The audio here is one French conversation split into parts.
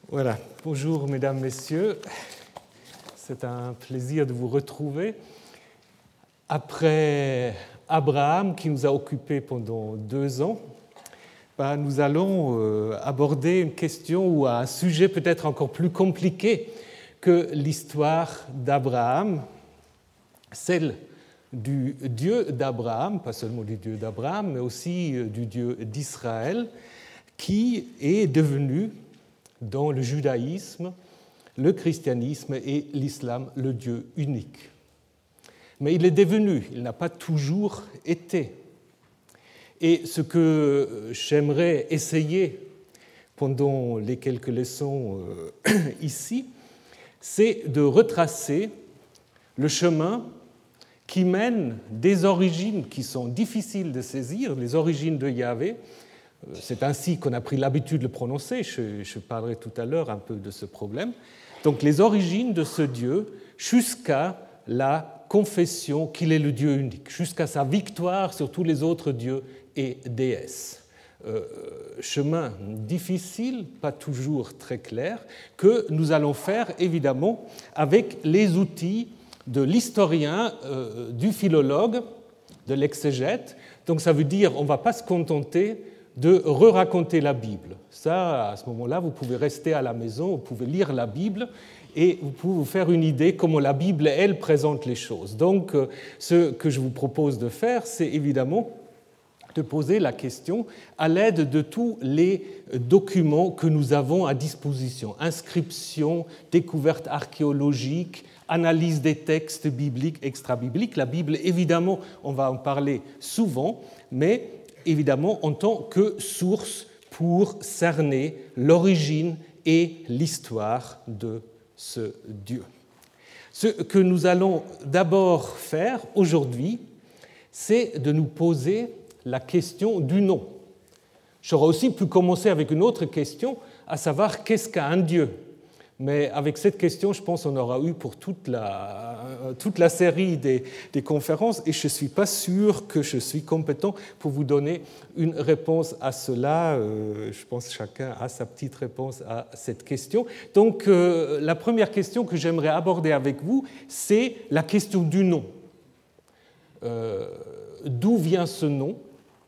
Voilà, bonjour mesdames, messieurs. C'est un plaisir de vous retrouver. Après Abraham, qui nous a occupés pendant 2 ans, nous allons aborder une question ou un sujet peut-être encore plus compliqué que l'histoire d'Abraham, celle du Dieu d'Abraham, pas seulement du Dieu d'Abraham, mais aussi du Dieu d'Israël, qui est devenu, dans le judaïsme, le christianisme et l'islam, le Dieu unique. Mais il est devenu, il n'a pas toujours été. Et ce que j'aimerais essayer pendant les quelques leçons ici, c'est de retracer le chemin qui mène des origines qui sont difficiles de saisir, les origines de Yahvé. C'est ainsi qu'on a pris l'habitude de le prononcer, je parlerai tout à l'heure un peu de ce problème. Donc les origines de ce Dieu jusqu'à la confession qu'il est le Dieu unique, jusqu'à sa victoire sur tous les autres dieux et déesses. Chemin difficile, pas toujours très clair, que nous allons faire évidemment avec les outils de l'historien, du philologue, de l'exégète. Donc ça veut dire qu'on ne va pas se contenter de re-raconter la Bible. Ça, à ce moment-là, vous pouvez rester à la maison, vous pouvez lire la Bible et vous pouvez vous faire une idée comment la Bible, elle, présente les choses. Donc, ce que je vous propose de faire, c'est évidemment de poser la question à l'aide de tous les documents que nous avons à disposition. Inscriptions, découvertes archéologiques, analyse des textes bibliques, extra-bibliques. La Bible, évidemment, on va en parler souvent, mais évidemment en tant que source pour cerner l'origine et l'histoire de ce Dieu. Ce que nous allons d'abord faire aujourd'hui, c'est de nous poser la question du nom. J'aurais aussi pu commencer avec une autre question, à savoir qu'est-ce qu'un Dieu ? Mais avec cette question, je pense qu'on aura eu pour toute la série des conférences et je ne suis pas sûr que je suis compétent pour vous donner une réponse à cela. Je pense que chacun a sa petite réponse à cette question. Donc, la première question que j'aimerais aborder avec vous, c'est la question du nom. D'où vient ce nom ?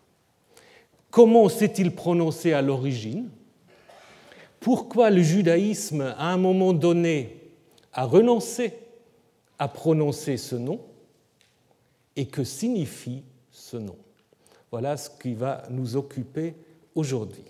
Comment s'est-il prononcé à l'origine ? Pourquoi le judaïsme, à un moment donné, a renoncé à prononcer ce nom et que signifie ce nom ? Voilà ce qui va nous occuper aujourd'hui.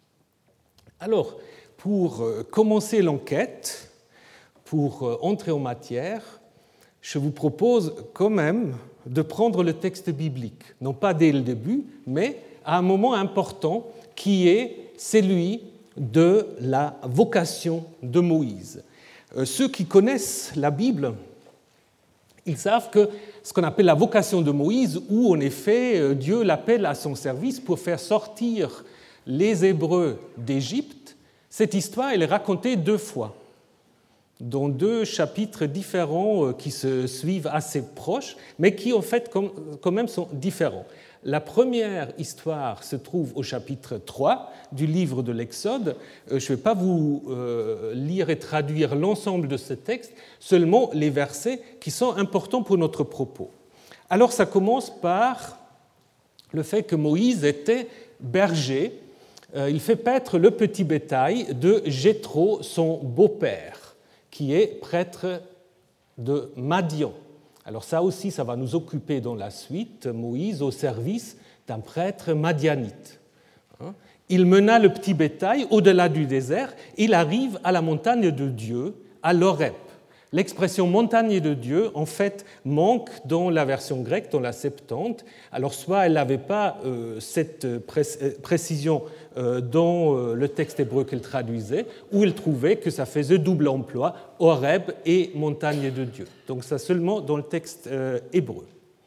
Alors, pour commencer l'enquête, pour entrer en matière, je vous propose quand même de prendre le texte biblique, non pas dès le début, mais à un moment important qui est celui de la vocation de Moïse. Ceux qui connaissent la Bible, ils savent que ce qu'on appelle la vocation de Moïse, où en effet Dieu l'appelle à son service pour faire sortir les Hébreux d'Égypte, cette histoire elle est racontée 2 fois, dans 2 chapitres différents qui se suivent assez proches, mais qui en fait quand même sont différents. La première histoire se trouve au chapitre 3 du livre de l'Exode. Je ne vais pas vous lire et traduire l'ensemble de ce texte, seulement les versets qui sont importants pour notre propos. Alors ça commence par le fait que Moïse était berger. Il fait paître le petit bétail de Jéthro, son beau-père, qui est prêtre de Madian. Alors ça aussi, ça va nous occuper dans la suite, Moïse au service d'un prêtre madianite. Il mena le petit bétail au-delà du désert, il arrive à la montagne de Dieu, à l'Horeb. L'expression montagne de Dieu, en fait, manque dans la version grecque, dans la Septante. Alors soit elle n'avait pas cette précision dans le texte hébreu qu'elle traduisait, ou elle trouvait que ça faisait double emploi, Horeb et montagne de Dieu. Donc ça seulement dans le texte hébreu.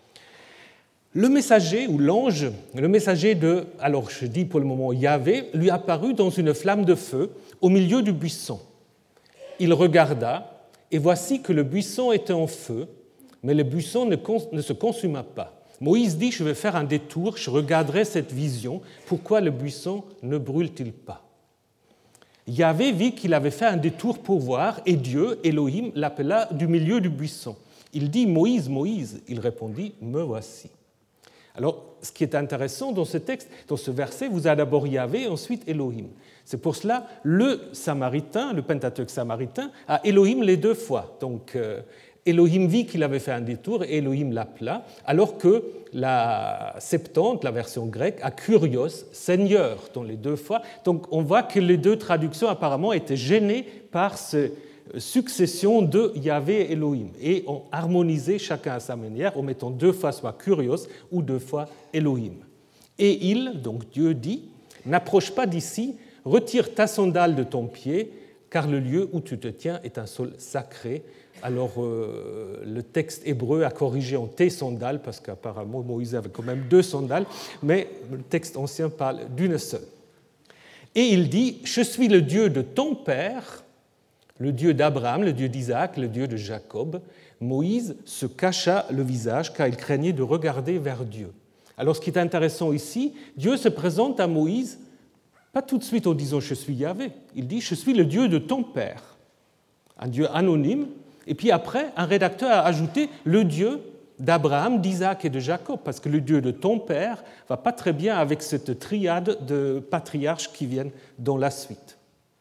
Le messager, ou l'ange, le messager de, alors je dis pour le moment Yahvé, lui apparut dans une flamme de feu au milieu du buisson. Il regarda, et voici que le buisson était en feu, mais le buisson ne se consuma pas. Moïse dit, je vais faire un détour, je regarderai cette vision, pourquoi le buisson ne brûle-t-il pas ? Yahvé vit qu'il avait fait un détour pour voir, et Dieu, Elohim, l'appela du milieu du buisson. Il dit « Moïse, Moïse ». Il répondit « Me voici ». Alors, ce qui est intéressant dans ce texte, dans ce verset, vous avez d'abord Yahvé et ensuite Elohim. C'est pour cela le Samaritain, le Pentateuque samaritain, a Elohim les deux fois. Donc, Elohim vit qu'il avait fait un détour et Elohim l'appela, alors que la Septante, la version grecque, a Kurios, Seigneur, dans les deux fois. Donc, on voit que les deux traductions apparemment étaient gênées par cette succession de Yahvé et Elohim et ont harmonisé chacun à sa manière en mettant deux fois soit Kurios ou deux fois Elohim. Et il, donc Dieu dit, n'approche pas d'ici, retire ta sandale de ton pied, car le lieu où tu te tiens est un sol sacré. Alors, le texte hébreu a corrigé en tes sandales, parce qu'apparemment Moïse avait quand même deux sandales, mais le texte ancien parle d'une seule. Et il dit, je suis le Dieu de ton père, le Dieu d'Abraham, le Dieu d'Isaac, le Dieu de Jacob. Moïse se cacha le visage, car il craignait de regarder vers Dieu. Alors, ce qui est intéressant ici, Dieu se présente à Moïse, pas tout de suite en disant « je suis Yahvé », il dit « je suis le Dieu de ton père », un Dieu anonyme, et puis après, un rédacteur a ajouté « le Dieu d'Abraham, d'Isaac et de Jacob », parce que le Dieu de ton père ne va pas très bien avec cette triade de patriarches qui viennent dans la suite.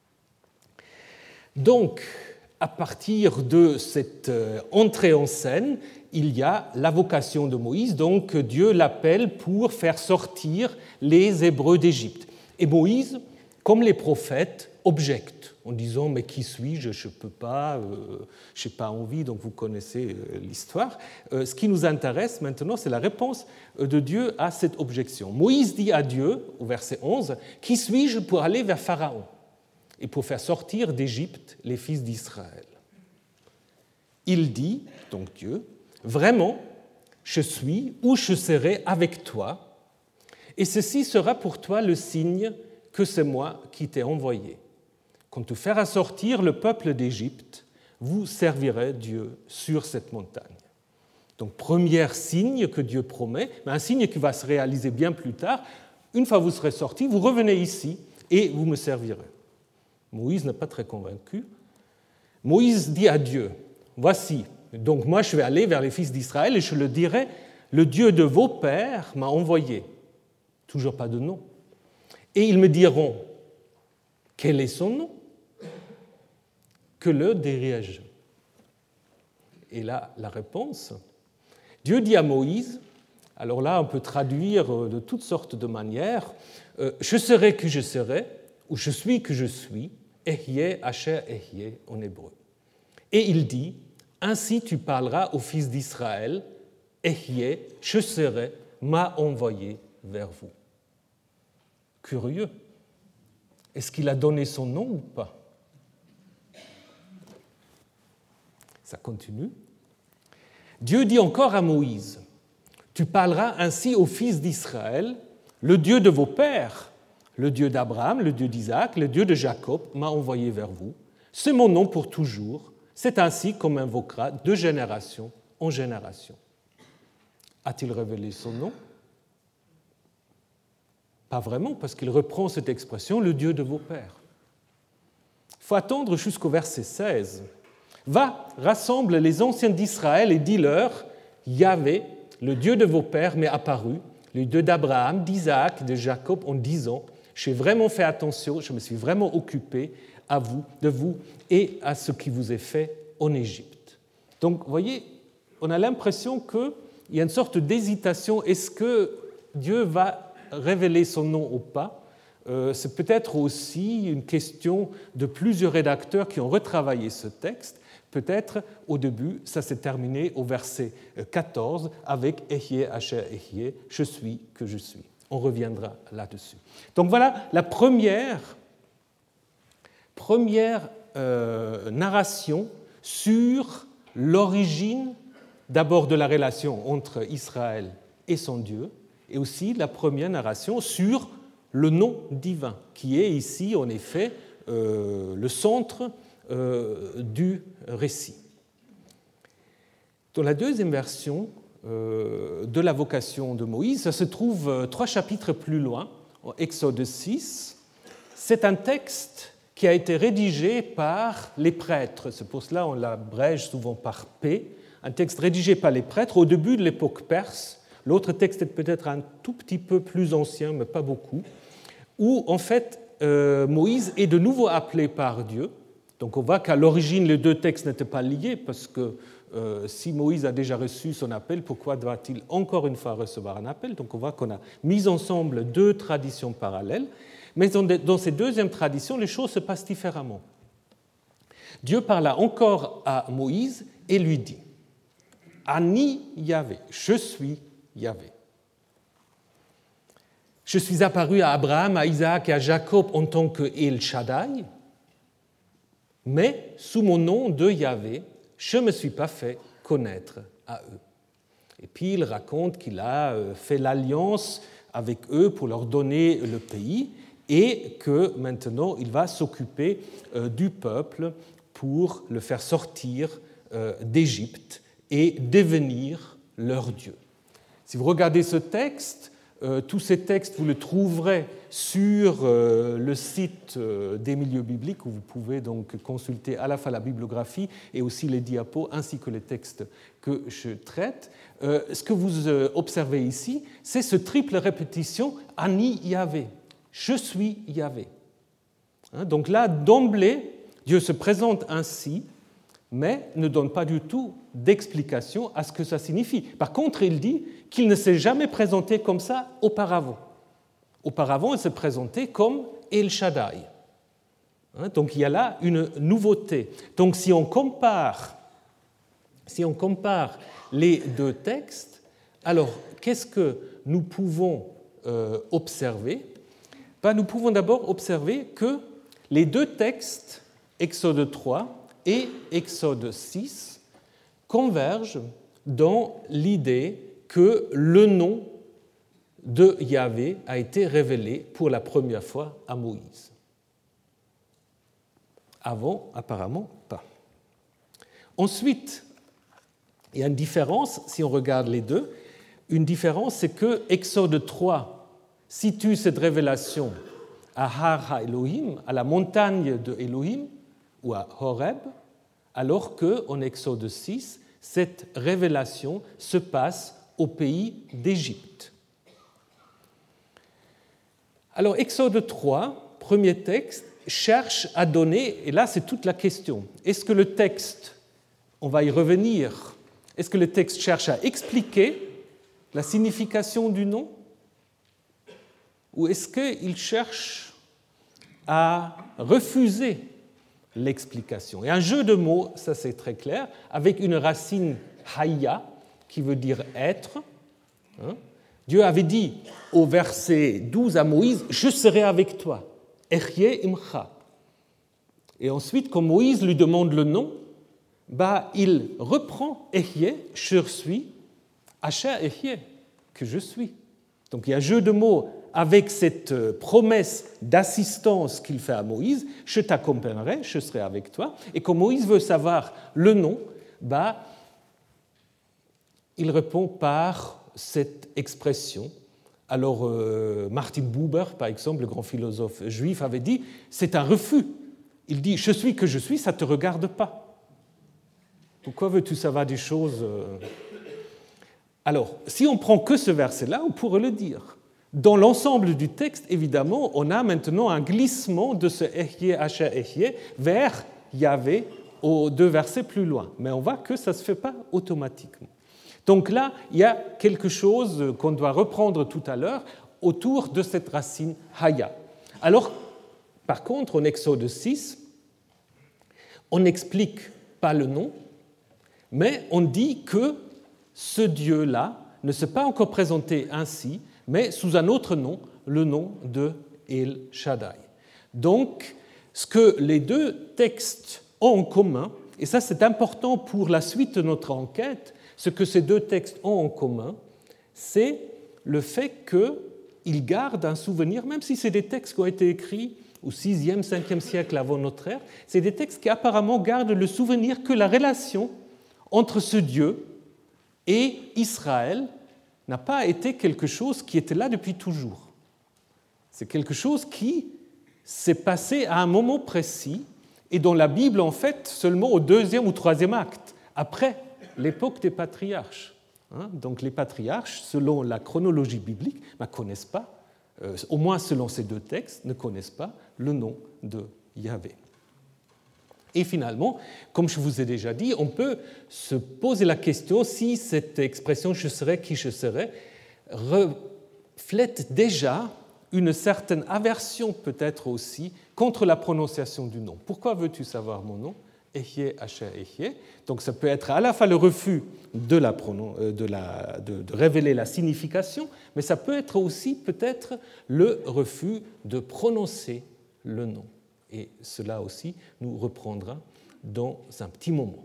Donc, à partir de cette entrée en scène, il y a la vocation de Moïse, donc Dieu l'appelle pour faire sortir les Hébreux d'Égypte. Et Moïse, comme les prophètes, objecte en disant « mais qui suis-je? Je ne peux pas, je n'ai pas envie », donc vous connaissez l'histoire. Ce qui nous intéresse maintenant, c'est la réponse de Dieu à cette objection. Moïse dit à Dieu, au verset 11, « Qui suis-je pour aller vers Pharaon et pour faire sortir d'Égypte les fils d'Israël ?» Il dit, donc Dieu, « Vraiment, je suis ou je serai avec toi, et ceci sera pour toi le signe que c'est moi qui t'ai envoyé. Quand tu feras sortir le peuple d'Égypte, vous servirez Dieu sur cette montagne. » Donc, premier signe que Dieu promet, mais un signe qui va se réaliser bien plus tard. Une fois que vous serez sortis, vous revenez ici et vous me servirez. Moïse n'est pas très convaincu. Moïse dit à Dieu, « Voici, donc moi je vais aller vers les fils d'Israël et je le dirai, le Dieu de vos pères m'a envoyé. » Toujours pas de nom. Et ils me diront, quel est son nom? Que le dirai-je? Et là, la réponse, Dieu dit à Moïse, alors là, on peut traduire de toutes sortes de manières, je serai que je serai, ou je suis que je suis, Ehyeh, Asher, Ehyeh en hébreu. Et il dit, ainsi tu parleras aux fils d'Israël, Ehyeh, je serai, m'a envoyé vers vous. Curieux. Est-ce qu'il a donné son nom ou pas? Ça continue. Dieu dit encore à Moïse, « Tu parleras ainsi aux fils d'Israël, le Dieu de vos pères, le Dieu d'Abraham, le Dieu d'Isaac, le Dieu de Jacob m'a envoyé vers vous. C'est mon nom pour toujours. C'est ainsi qu'on m'invoquera de génération en génération. » A-t-il révélé son nom? Pas vraiment, parce qu'il reprend cette expression, le Dieu de vos pères. Il faut attendre jusqu'au verset 16. Va, rassemble les anciens d'Israël et dis-leur, Yahvé, le Dieu de vos pères, m'est apparu, le Dieu d'Abraham, d'Isaac, de Jacob, en disant, j'ai vraiment fait attention, je me suis vraiment occupé de vous et à ce qui vous est fait en Égypte. Donc, vous voyez, on a l'impression qu'il y a une sorte d'hésitation. Est-ce que Dieu va révéler son nom ou pas? C'est peut-être aussi une question de plusieurs rédacteurs qui ont retravaillé ce texte. Peut-être au début, ça s'est terminé au verset 14 avec Ehyeh, Asher, Ehyeh, je suis que je suis. On reviendra là-dessus. Donc voilà la première narration sur l'origine d'abord de la relation entre Israël et son Dieu, et aussi la première narration sur le nom divin, qui est ici, en effet, le centre du récit. Dans la deuxième version de la vocation de Moïse, ça se trouve 3 chapitres plus loin, en Exode 6. C'est un texte qui a été rédigé par les prêtres. C'est pour cela qu'on l'abrège souvent par P. Un texte rédigé par les prêtres au début de l'époque perse. L'autre texte est peut-être un tout petit peu plus ancien, mais pas beaucoup, où en fait Moïse est de nouveau appelé par Dieu. Donc on voit qu'à l'origine, les deux textes n'étaient pas liés, parce que si Moïse a déjà reçu son appel, pourquoi doit-il encore une fois recevoir un appel? Donc on voit qu'on a mis ensemble deux traditions parallèles, mais dans ces deuxièmes traditions, les choses se passent différemment. Dieu parla encore à Moïse et lui dit « Ani Yahvé, je suis Yahvé. Je suis apparu à Abraham, à Isaac et à Jacob en tant que El Shaddai, mais sous mon nom de Yahvé, je ne me suis pas fait connaître à eux. » Et puis il raconte qu'il a fait l'alliance avec eux pour leur donner le pays et que maintenant il va s'occuper du peuple pour le faire sortir d'Égypte et devenir leur Dieu. Si vous regardez ce texte, tous ces textes, vous les trouverez sur le site des milieux bibliques, où vous pouvez donc consulter à la fois la bibliographie et aussi les diapos, ainsi que les textes que je traite. Ce que vous observez ici, c'est ce triple répétition « Ani Yahvé », « Je suis Yahvé ». Donc là, d'emblée, Dieu se présente ainsi, mais ne donne pas du tout d'explication à ce que ça signifie. Par contre, il dit qu'il ne s'est jamais présenté comme ça auparavant. Auparavant, il s'est présenté comme El Shaddai. Donc il y a là une nouveauté. Donc si on compare les deux textes, alors qu'est-ce que nous pouvons observer? Nous pouvons d'abord observer que les deux textes, Exode 3 et Exode 6, convergent dans l'idée que le nom de Yahvé a été révélé pour la première fois à Moïse. Avant, apparemment pas. Ensuite, il y a une différence, si on regarde les deux. Une différence, c'est que Exode 3 situe cette révélation à Har HaElohim, à la montagne de Elohim, ou à Horeb, alors qu'en Exode 6, cette révélation se passe au pays d'Égypte. Alors, Exode 3, premier texte, cherche à donner, et là c'est toute la question, est-ce que le texte, on va y revenir, est-ce que le texte cherche à expliquer la signification du nom, ou est-ce qu'il cherche à refuser l'explication? Et un jeu de mots, ça c'est très clair, avec une racine haya, qui veut dire être. Dieu avait dit au verset 12 à Moïse, « Je serai avec toi, Ehyeh imcha ». Et ensuite, quand Moïse lui demande le nom, il reprend « Ehyeh, je suis », « Asher Ehyeh », que je suis. Donc il y a un jeu de mots avec cette promesse d'assistance qu'il fait à Moïse, « Je t'accompagnerai, je serai avec toi ». Et quand Moïse veut savoir le nom, il répond par cette expression. Alors Martin Buber, par exemple, le grand philosophe juif, avait dit « C'est un refus ». Il dit « Je suis que je suis, ça ne te regarde pas ». Pourquoi veux-tu savoir des choses Alors, si on prend que ce verset-là, on pourrait le dire. Dans l'ensemble du texte, évidemment, on a maintenant un glissement de ce Ehyeh, Asher Ehyeh vers Yahvé aux deux versets plus loin. Mais on voit que ça ne se fait pas automatiquement. Donc là, il y a quelque chose qu'on doit reprendre tout à l'heure autour de cette racine haya. Alors, par contre, en Exode 6, on n'explique pas le nom, mais on dit que ce Dieu-là ne s'est pas encore présenté ainsi, mais sous un autre nom, le nom de El Shaddai. Donc, ce que les deux textes ont en commun, et ça c'est important pour la suite de notre enquête, ce que ces deux textes ont en commun, c'est le fait qu'ils gardent un souvenir, même si c'est des textes qui ont été écrits au 6e, 5e siècle avant notre ère, c'est des textes qui apparemment gardent le souvenir que la relation entre ce Dieu et Israël n'a pas été quelque chose qui était là depuis toujours. C'est quelque chose qui s'est passé à un moment précis et dans la Bible, en fait, seulement au 2e ou 3e acte, après l'époque des patriarches. Donc les patriarches, selon la chronologie biblique, ne connaissent pas, au moins selon ces deux textes, ne connaissent pas le nom de Yahvé. Et finalement, comme je vous ai déjà dit, on peut se poser la question si cette expression « je serai qui je serai » reflète déjà une certaine aversion peut-être aussi contre la prononciation du nom. Pourquoi veux-tu savoir mon nom ? Ehyeh, Asher, Ehyeh. Donc ça peut être à la fois le refus de révéler la signification, mais ça peut être aussi peut-être le refus de prononcer le nom. Et cela aussi nous reprendra dans un petit moment.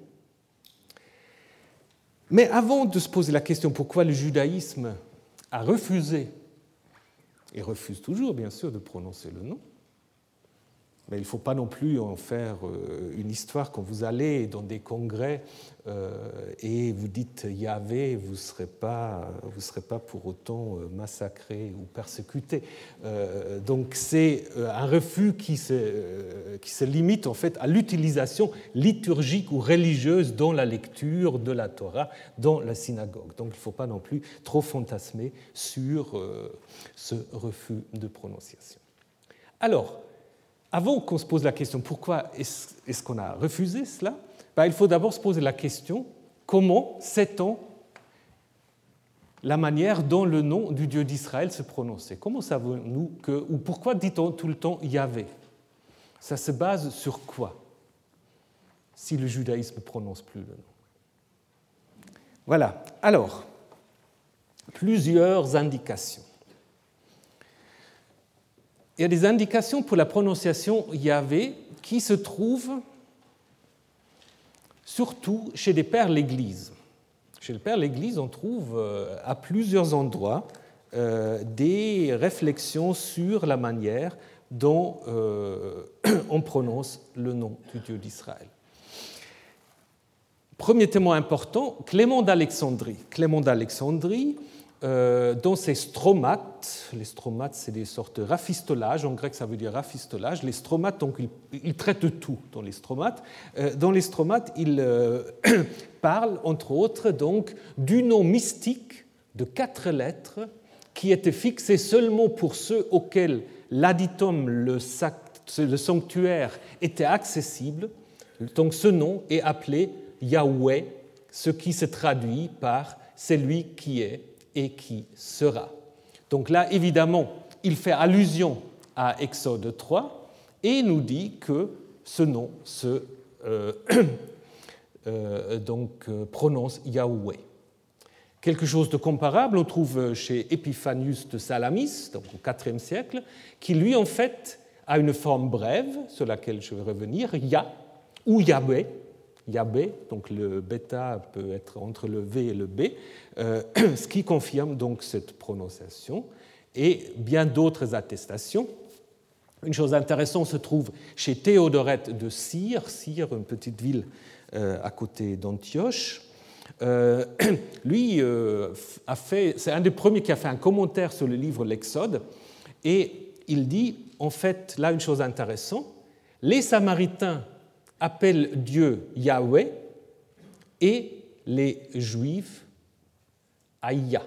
Mais avant de se poser la question pourquoi le judaïsme a refusé, et refuse toujours bien sûr de prononcer le nom, mais il ne faut pas non plus en faire une histoire quand vous allez dans des congrès et vous dites Yahvé, vous ne serez pas pour autant massacré ou persécuté. Donc c'est un refus qui se limite en fait à l'utilisation liturgique ou religieuse dans la lecture de la Torah, dans la synagogue. Donc il ne faut pas non plus trop fantasmer sur ce refus de prononciation. Alors, avant qu'on se pose la question pourquoi est-ce qu'on a refusé cela, il faut d'abord se poser la question comment sait-on la manière dont le nom du Dieu d'Israël se prononçait ? Comment savons-nous ou pourquoi dit-on tout le temps Yahvé ? Ça se base sur quoi si le judaïsme ne prononce plus le nom ? Voilà. Alors, plusieurs indications. Il y a des indications pour la prononciation Yahvé qui se trouvent surtout chez des pères l'Église. Chez les pères l'Église, on trouve à plusieurs endroits des réflexions sur la manière dont on prononce le nom du Dieu d'Israël. Premier témoin important, Clément d'Alexandrie. Clément d'Alexandrie, dans ses stromates, les stromates c'est des sortes de rafistolages, en grec ça veut dire rafistolage, les stromates, donc il traite tout dans les stromates. Dans les stromates, il parle entre autres donc du nom mystique de 4 lettres qui était fixé seulement pour ceux auxquels l'aditum, le sanctuaire, était accessible. Donc ce nom est appelé Yahweh, ce qui se traduit par « celui qui est » et qui sera. Donc là, évidemment, il fait allusion à Exode 3 et nous dit que ce nom se prononce Yahweh. Quelque chose de comparable, on trouve chez Épiphanius de Salamis, donc au IVe siècle, qui lui, en fait, a une forme brève, sur laquelle je vais revenir, Yah ou Yahweh. Yahweh, donc le bêta peut être entre le V et le B, ce qui confirme donc cette prononciation, et bien d'autres attestations. Une chose intéressante se trouve chez Théodorète de Cire, une petite ville à côté d'Antioche. Lui c'est un des premiers qui a fait un commentaire sur le livre L'Exode, et il dit, en fait, là une chose intéressante, les Samaritains appellent Dieu Yahweh et les Juifs Aïa.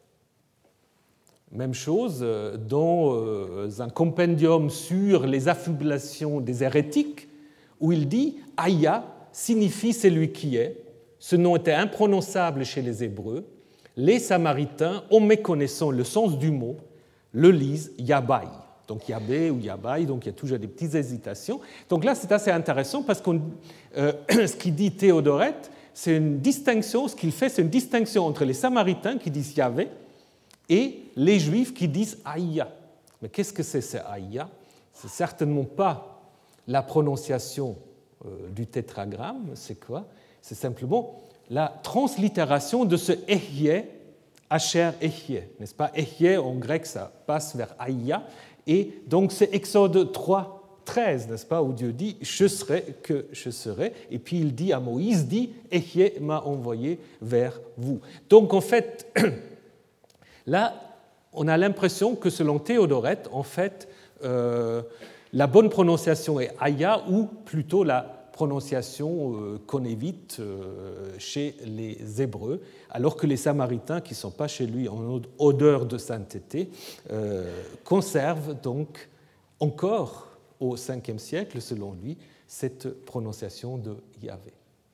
Même chose dans un compendium sur les affubulations des hérétiques, où il dit « Aïa signifie celui qui est ». Ce nom était imprononçable chez les Hébreux. Les Samaritains, en méconnaissant le sens du mot, le lisent Yabai. Donc Yahvé ou Yabai, donc il y a toujours des petites hésitations. Donc là, c'est assez intéressant parce que ce qu'il dit Théodorète, c'est une distinction, ce qu'il fait, c'est une distinction entre les Samaritains qui disent Yahvé et les Juifs qui disent Aïa. Mais qu'est-ce que c'est Aïa ? C'est certainement pas la prononciation du tétragramme, c'est quoi ? C'est simplement la translittération de ce Ehyeh, Asher Ehyeh, n'est-ce pas ? Ehyeh, en grec, ça passe vers Aïa. Et donc c'est Exode 3, 13, n'est-ce pas, où Dieu dit « Je serai que je serai ». Et puis il dit à Moïse, dit « Ehyeh m'a envoyé vers vous ». Donc en fait, là, on a l'impression que selon Théodorète, en fait, la bonne prononciation est Aya, ou plutôt la prononciation qu'on évite chez les Hébreux, alors que les Samaritains, qui ne sont pas chez lui en odeur de sainteté, conservent donc encore au 5e siècle, selon lui, cette prononciation de Yahvé.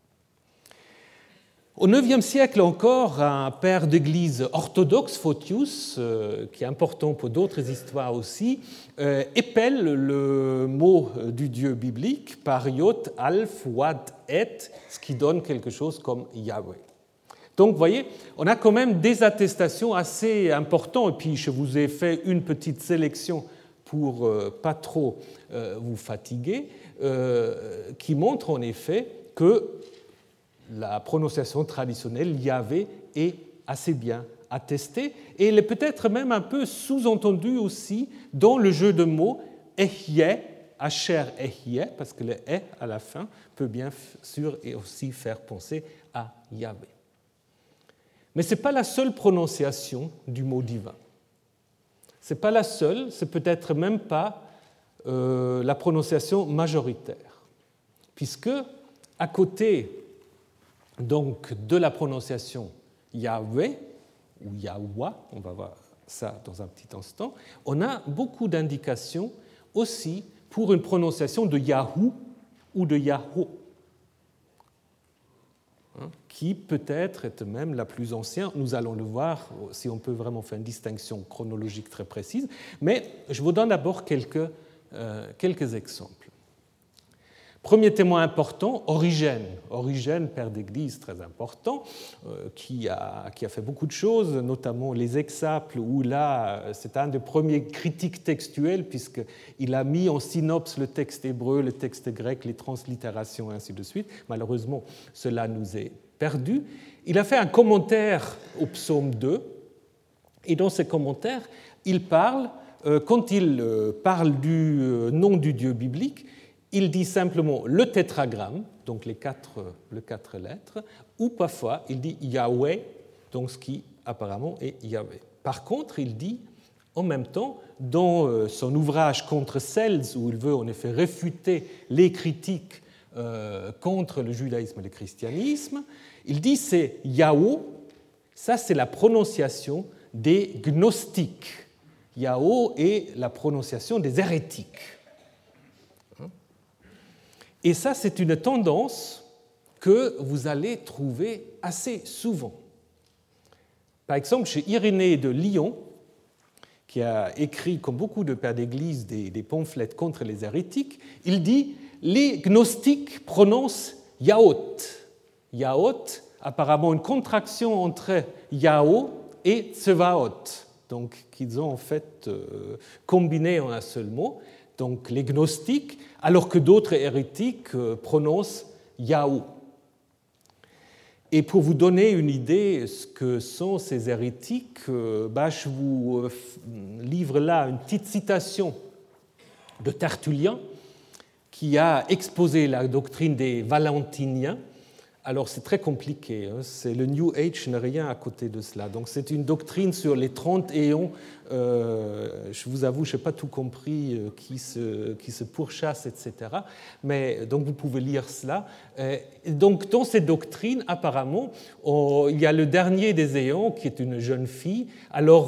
Au IXe siècle encore, un père d'église orthodoxe, Photius, qui est important pour d'autres histoires aussi, épelle le mot du Dieu biblique par Yod, Alf, Wad, Et, ce qui donne quelque chose comme Yahweh. Donc, vous voyez, on a quand même des attestations assez importantes, et puis je vous ai fait une petite sélection pour pas trop vous fatiguer, qui montre en effet que la prononciation traditionnelle Yahvé est assez bien attestée, et elle est peut-être même un peu sous-entendue aussi dans le jeu de mots Ehyeh, Asher Ehyeh, parce que le E à la fin peut bien sûr et aussi faire penser à Yahvé. Mais ce n'est pas la seule prononciation du mot divin. Ce n'est pas la seule, c'est peut-être même pas la prononciation majoritaire, puisque à côté donc de la prononciation Yahvé ou Yahwa, on va voir ça dans un petit instant, on a beaucoup d'indications aussi pour une prononciation de Yahou ou de Yahoo, qui peut-être est même la plus ancienne. Nous allons le voir si on peut vraiment faire une distinction chronologique très précise, mais je vous donne d'abord quelques exemples. Premier témoin important, Origène. Origène, père d'Église très important, qui a fait beaucoup de choses, notamment les Exaples, où là, c'est un des premiers critiques textuels, puisqu'il a mis en synopse le texte hébreu, le texte grec, les translittérations, et ainsi de suite. Malheureusement, cela nous est perdu. Il a fait un commentaire au psaume 2, et dans ce commentaire, il parle, quand il parle du nom du Dieu biblique, il dit simplement le tétragramme, donc les quatre lettres, ou parfois il dit Yahweh, donc ce qui apparemment est Yahvé. Par contre, il dit en même temps, dans son ouvrage Contre Cels, où il veut en effet réfuter les critiques contre le judaïsme et le christianisme, il dit c'est Yahou, ça c'est la prononciation des gnostiques. Yahou est la prononciation des hérétiques. Et ça, c'est une tendance que vous allez trouver assez souvent. Par exemple, chez Irénée de Lyon, qui a écrit, comme beaucoup de pères d'Église, des pamphlets contre les hérétiques, il dit « Les gnostiques prononcent Yaot ». Yaot, apparemment une contraction entre Yahoo et Tsevaot, donc qu'ils ont en fait combiné en un seul mot. Donc les gnostiques, alors que d'autres hérétiques prononcent Yahou. Et pour vous donner une idée de ce que sont ces hérétiques, je vous livre là une petite citation de Tertullien qui a exposé la doctrine des Valentiniens. Alors c'est très compliqué, c'est le New Age n'est rien à côté de cela. Donc c'est une doctrine sur les 30 éons. Je vous avoue, je n'ai pas tout compris, qui se pourchasse, etc. Mais donc vous pouvez lire cela. Donc dans cette doctrine, apparemment, il y a le dernier des éons qui est une jeune fille. Alors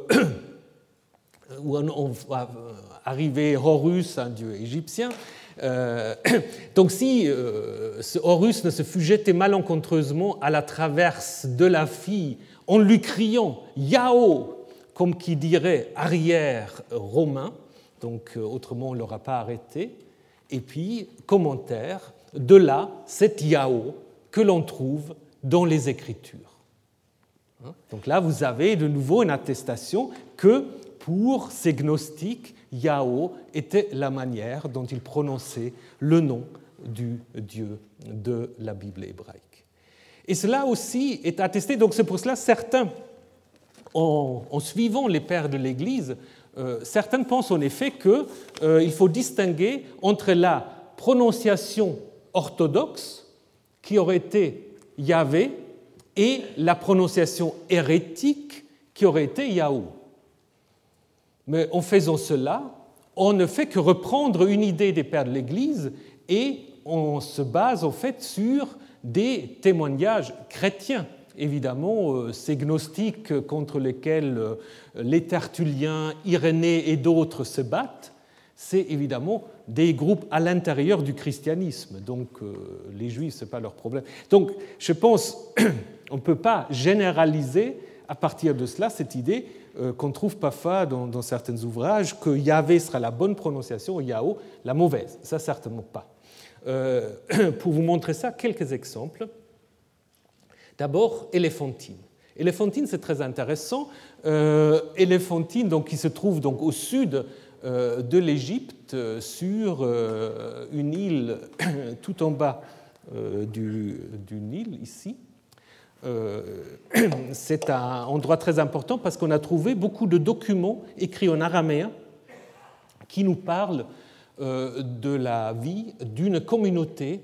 où on va arriver Horus, un dieu égyptien. Donc si ce Horus ne se fût jeté malencontreusement à la traverse de la fille en lui criant « Yao », comme qui dirait arrière romain, donc autrement on ne l'aura pas arrêté, et puis commentaire, de là cette Yao que l'on trouve dans les Écritures. Donc là vous avez de nouveau une attestation que pour ces gnostiques, Yahoo était la manière dont ils prononçaient le nom du Dieu de la Bible hébraïque. Et cela aussi est attesté, donc c'est pour cela certains, en suivant les pères de l'Église, certains pensent en effet qu'il faut distinguer entre la prononciation orthodoxe, qui aurait été Yahvé, et la prononciation hérétique, qui aurait été Yahou. Mais en faisant cela, on ne fait que reprendre une idée des pères de l'Église et on se base en fait sur des témoignages chrétiens. Évidemment, ces gnostiques contre lesquels les Tertulliens, Irénée et d'autres se battent, c'est évidemment des groupes à l'intérieur du christianisme. Donc les juifs, ce n'est pas leur problème. Donc je pense qu'on ne peut pas généraliser à partir de cela cette idée qu'on trouve parfois dans certains ouvrages que Yahvé sera la bonne prononciation et Yahoo la mauvaise. Ça, certainement pas. Pour vous montrer ça, quelques exemples. D'abord, Éléphantine. Éléphantine, c'est très intéressant. Éléphantine, donc, qui se trouve donc, au sud de l'Égypte, sur une île tout en bas du Nil, ici. C'est un endroit très important parce qu'on a trouvé beaucoup de documents écrits en araméen qui nous parlent de la vie d'une communauté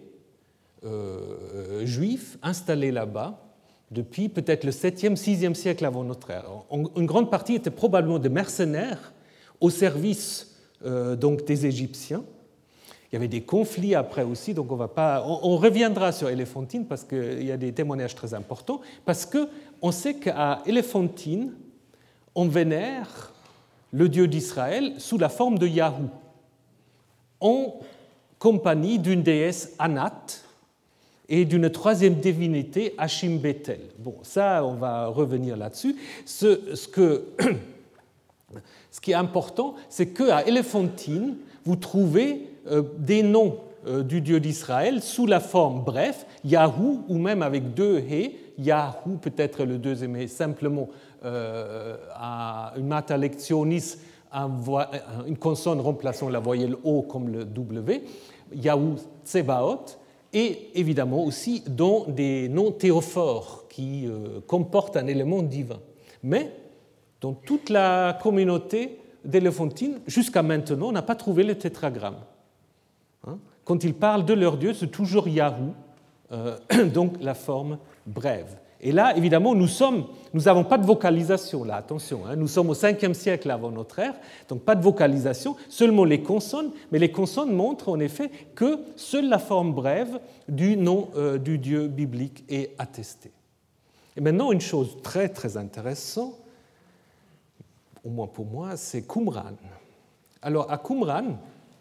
juif installée là-bas depuis peut-être le 7e, 6e siècle avant notre ère. Une grande partie était probablement des mercenaires au service donc des Égyptiens. Il y avait des conflits après aussi, donc on reviendra sur Éléphantine parce qu'il y a des témoignages très importants, parce qu'on sait qu'à Éléphantine, on vénère le Dieu d'Israël sous la forme de Yahou, en compagnie d'une déesse Anat et d'une troisième divinité, Hashim Bethel. Bon, ça, on va revenir là-dessus. Ce qui est important, c'est qu'à Éléphantine, vous trouvez des noms du Dieu d'Israël sous la forme bref, Yahou, ou même avec deux hé, Yahou peut-être le deuxième hé, simplement une mata lectionis, une consonne remplaçant la voyelle O comme le W, Yahou Tsebaot, et évidemment aussi dans des noms théophores qui comportent un élément divin. Mais dans toute la communauté d'Éléphantine, jusqu'à maintenant, on n'a pas trouvé le tétragramme. Quand ils parlent de leur Dieu, c'est toujours Yahou, donc la forme brève. Et là, évidemment, nous n'avons pas de vocalisation, là, attention, nous sommes au 5e siècle avant notre ère, donc pas de vocalisation, seulement les consonnes, mais les consonnes montrent en effet que seule la forme brève du nom du Dieu biblique est attestée. Et maintenant, une chose très, très intéressante, au moins pour moi, c'est Qumran. Alors, à Qumran,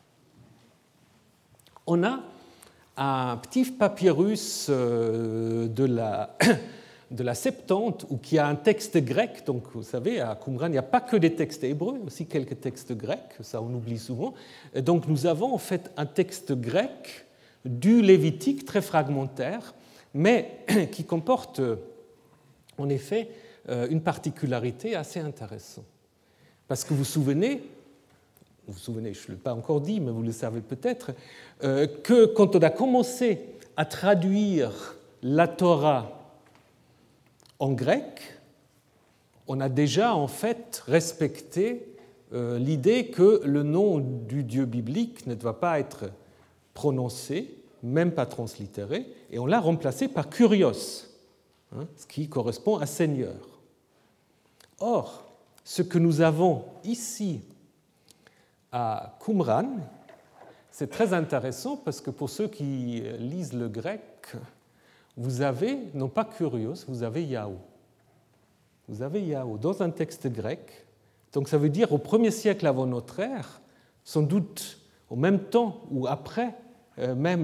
on a un petit papyrus de la Septante, ou qui a un texte grec. Donc, vous savez, à Qumran, il n'y a pas que des textes hébreux, aussi quelques textes grecs, ça on oublie souvent. Et donc, nous avons en fait un texte grec du Lévitique, très fragmentaire, mais qui comporte en effet une particularité assez intéressante. Parce que vous vous souvenez, je ne l'ai pas encore dit, mais vous le savez peut-être, que quand on a commencé à traduire la Torah en grec, on a déjà en fait respecté l'idée que le nom du Dieu biblique ne doit pas être prononcé, même pas translittéré, et on l'a remplacé par Kyrios, ce qui correspond à Seigneur. Or, ce que nous avons ici à Qumran, c'est très intéressant parce que pour ceux qui lisent le grec, vous avez, non pas Kyrios, vous avez Yahou. Vous avez Yahou dans un texte grec. Donc ça veut dire au 1er siècle avant notre ère, sans doute au même temps ou après, même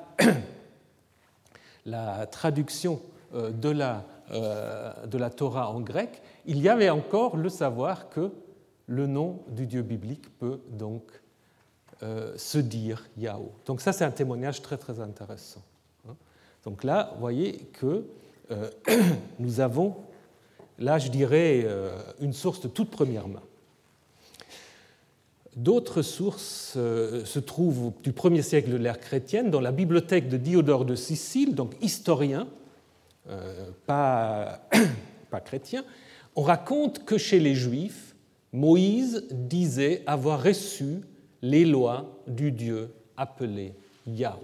la traduction de la Torah en grec, il y avait encore le savoir que le nom du Dieu biblique peut donc se dire Yahou. Donc ça, c'est un témoignage très, très intéressant. Donc là, vous voyez que nous avons, là, je dirais, une source de toute première main. D'autres sources se trouvent du 1er siècle de l'ère chrétienne dans la bibliothèque de Diodore de Sicile, donc historien, pas chrétien. On raconte que chez les Juifs, Moïse disait avoir reçu les lois du Dieu appelé Yahou.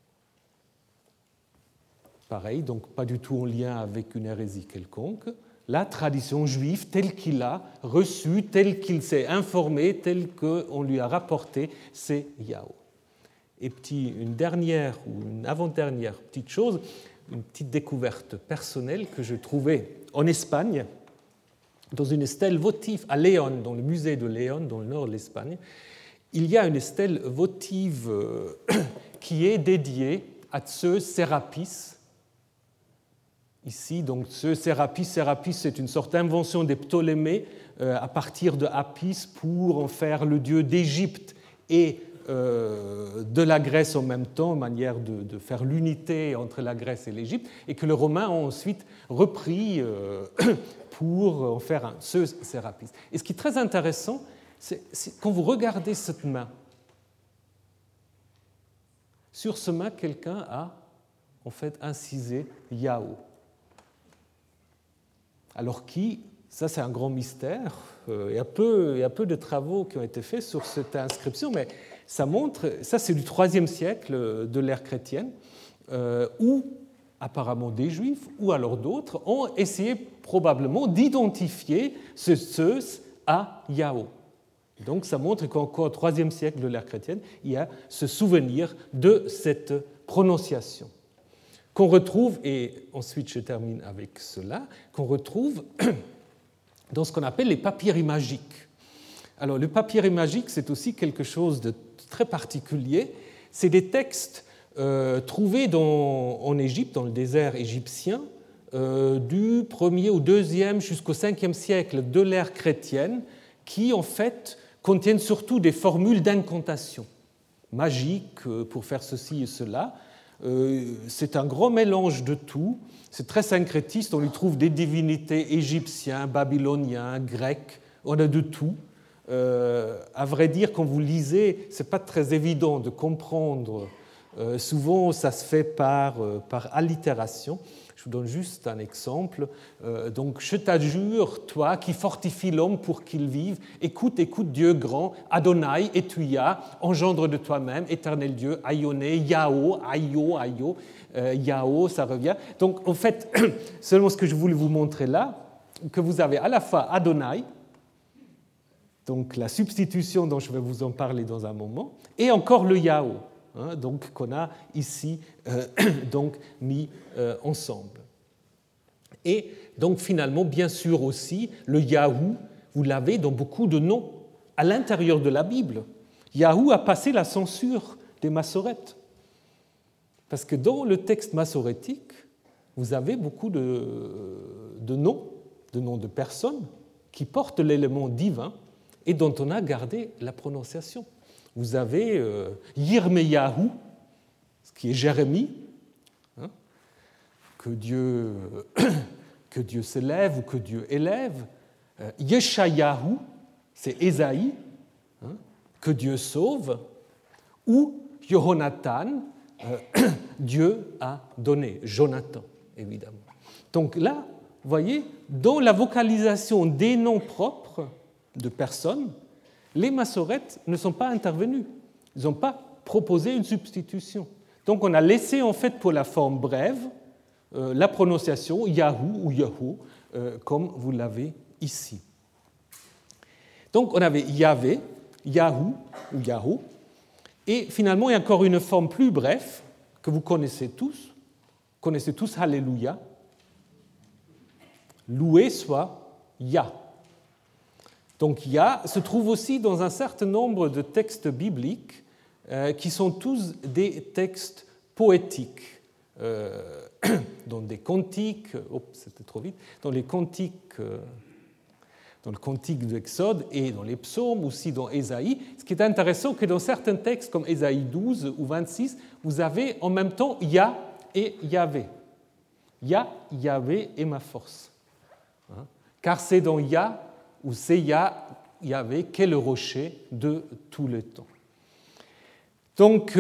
Pareil, donc pas du tout en lien avec une hérésie quelconque. la tradition juive telle qu'il a reçue, telle qu'il s'est informé, telle qu'on lui a rapporté, c'est Yahoo. Et une dernière ou une avant-dernière petite chose, une petite découverte personnelle que je trouvais en Espagne, dans une stèle votive à Léon, dans le musée de Léon, dans le nord de l'Espagne. Il y a une stèle votive qui est dédiée à Zeus Serapis. Ici, donc Zeus Serapis, c'est une sorte d'invention des Ptolémées à partir de Apis pour en faire le dieu d'Égypte et de la Grèce en même temps, manière de faire l'unité entre la Grèce et l'Égypte, et que les Romains ont ensuite repris pour en faire un Zeus Serapis. Et ce qui est très intéressant, c'est quand vous regardez cette main, sur ce main, quelqu'un a en fait incisé Yahoo. Alors qui, ça c'est un grand mystère, il y a peu de travaux qui ont été faits sur cette inscription, mais ça montre, ça c'est du IIIe siècle de l'ère chrétienne, où apparemment des Juifs, ou alors d'autres, ont essayé probablement d'identifier ce Zeus à Yahoo. Donc ça montre qu'encore au IIIe siècle de l'ère chrétienne, il y a ce souvenir de cette prononciation qu'on retrouve, et ensuite je termine avec cela, qu'on retrouve dans ce qu'on appelle les papyri magiques. Alors le papyri magique, c'est aussi quelque chose de très particulier. C'est des textes trouvés en Égypte, dans le désert égyptien, du 1er au 2e jusqu'au 5e siècle de l'ère chrétienne, qui en fait contiennent surtout des formules d'incantation magiques pour faire ceci et cela. C'est un grand mélange de tout, c'est très syncrétiste, on y trouve des divinités égyptiens, babyloniens, grecs, on a de tout. À vrai dire, quand vous lisez, ce n'est pas très évident de comprendre. Souvent, ça se fait par allitération. Je vous donne juste un exemple. Donc, je t'adjure, toi qui fortifies l'homme pour qu'il vive, écoute, Dieu grand, Adonai, et tu Yah, engendre de toi-même, éternel Dieu, Ayoné, Yahoo, Ayo, Yahoo, ça revient. Donc, en fait, seulement ce que je voulais vous montrer là, que vous avez à la fois Adonai, donc la substitution dont je vais vous en parler dans un moment, et encore le Yahoo. Donc qu'on a ici donc mis ensemble. Et donc finalement, bien sûr aussi, le Yahoo, vous l'avez dans beaucoup de noms à l'intérieur de la Bible. Yahoo a passé la censure des massorètes. Parce que dans le texte massorétique, vous avez beaucoup de noms de personnes qui portent l'élément divin et dont on a gardé la prononciation. Vous avez Yirmeyahu, ce qui est Jérémie, que Dieu s'élève ou que Dieu élève. Yeshayahu, c'est Ésaïe, que Dieu sauve. Ou Yehonatan, Dieu a donné. Jonathan, évidemment. Donc là, vous voyez, dans la vocalisation des noms propres de personnes, les massorètes ne sont pas intervenus. Ils n'ont pas proposé une substitution. Donc on a laissé en fait pour la forme brève la prononciation Yahoo ou Yahoo, comme vous l'avez ici. Donc on avait Yahvé, Yahoo ou Yahoo, et finalement il y a encore une forme plus brève que vous connaissez tous. Alléluia. Loué soit Yah. Donc Yah se trouve aussi dans un certain nombre de textes bibliques qui sont tous des textes poétiques, dans des cantiques, c'était trop vite, dans les cantiques, dans le cantique de l'Exode et dans les psaumes, aussi dans Ésaïe. Ce qui est intéressant, c'est que dans certains textes comme Ésaïe 12 ou 26, vous avez en même temps Yah et Yahvé. Yah, Yahvé est ma force. Car c'est dans Yah où c'est Yahvé qu'est le rocher de tout le temps. Donc,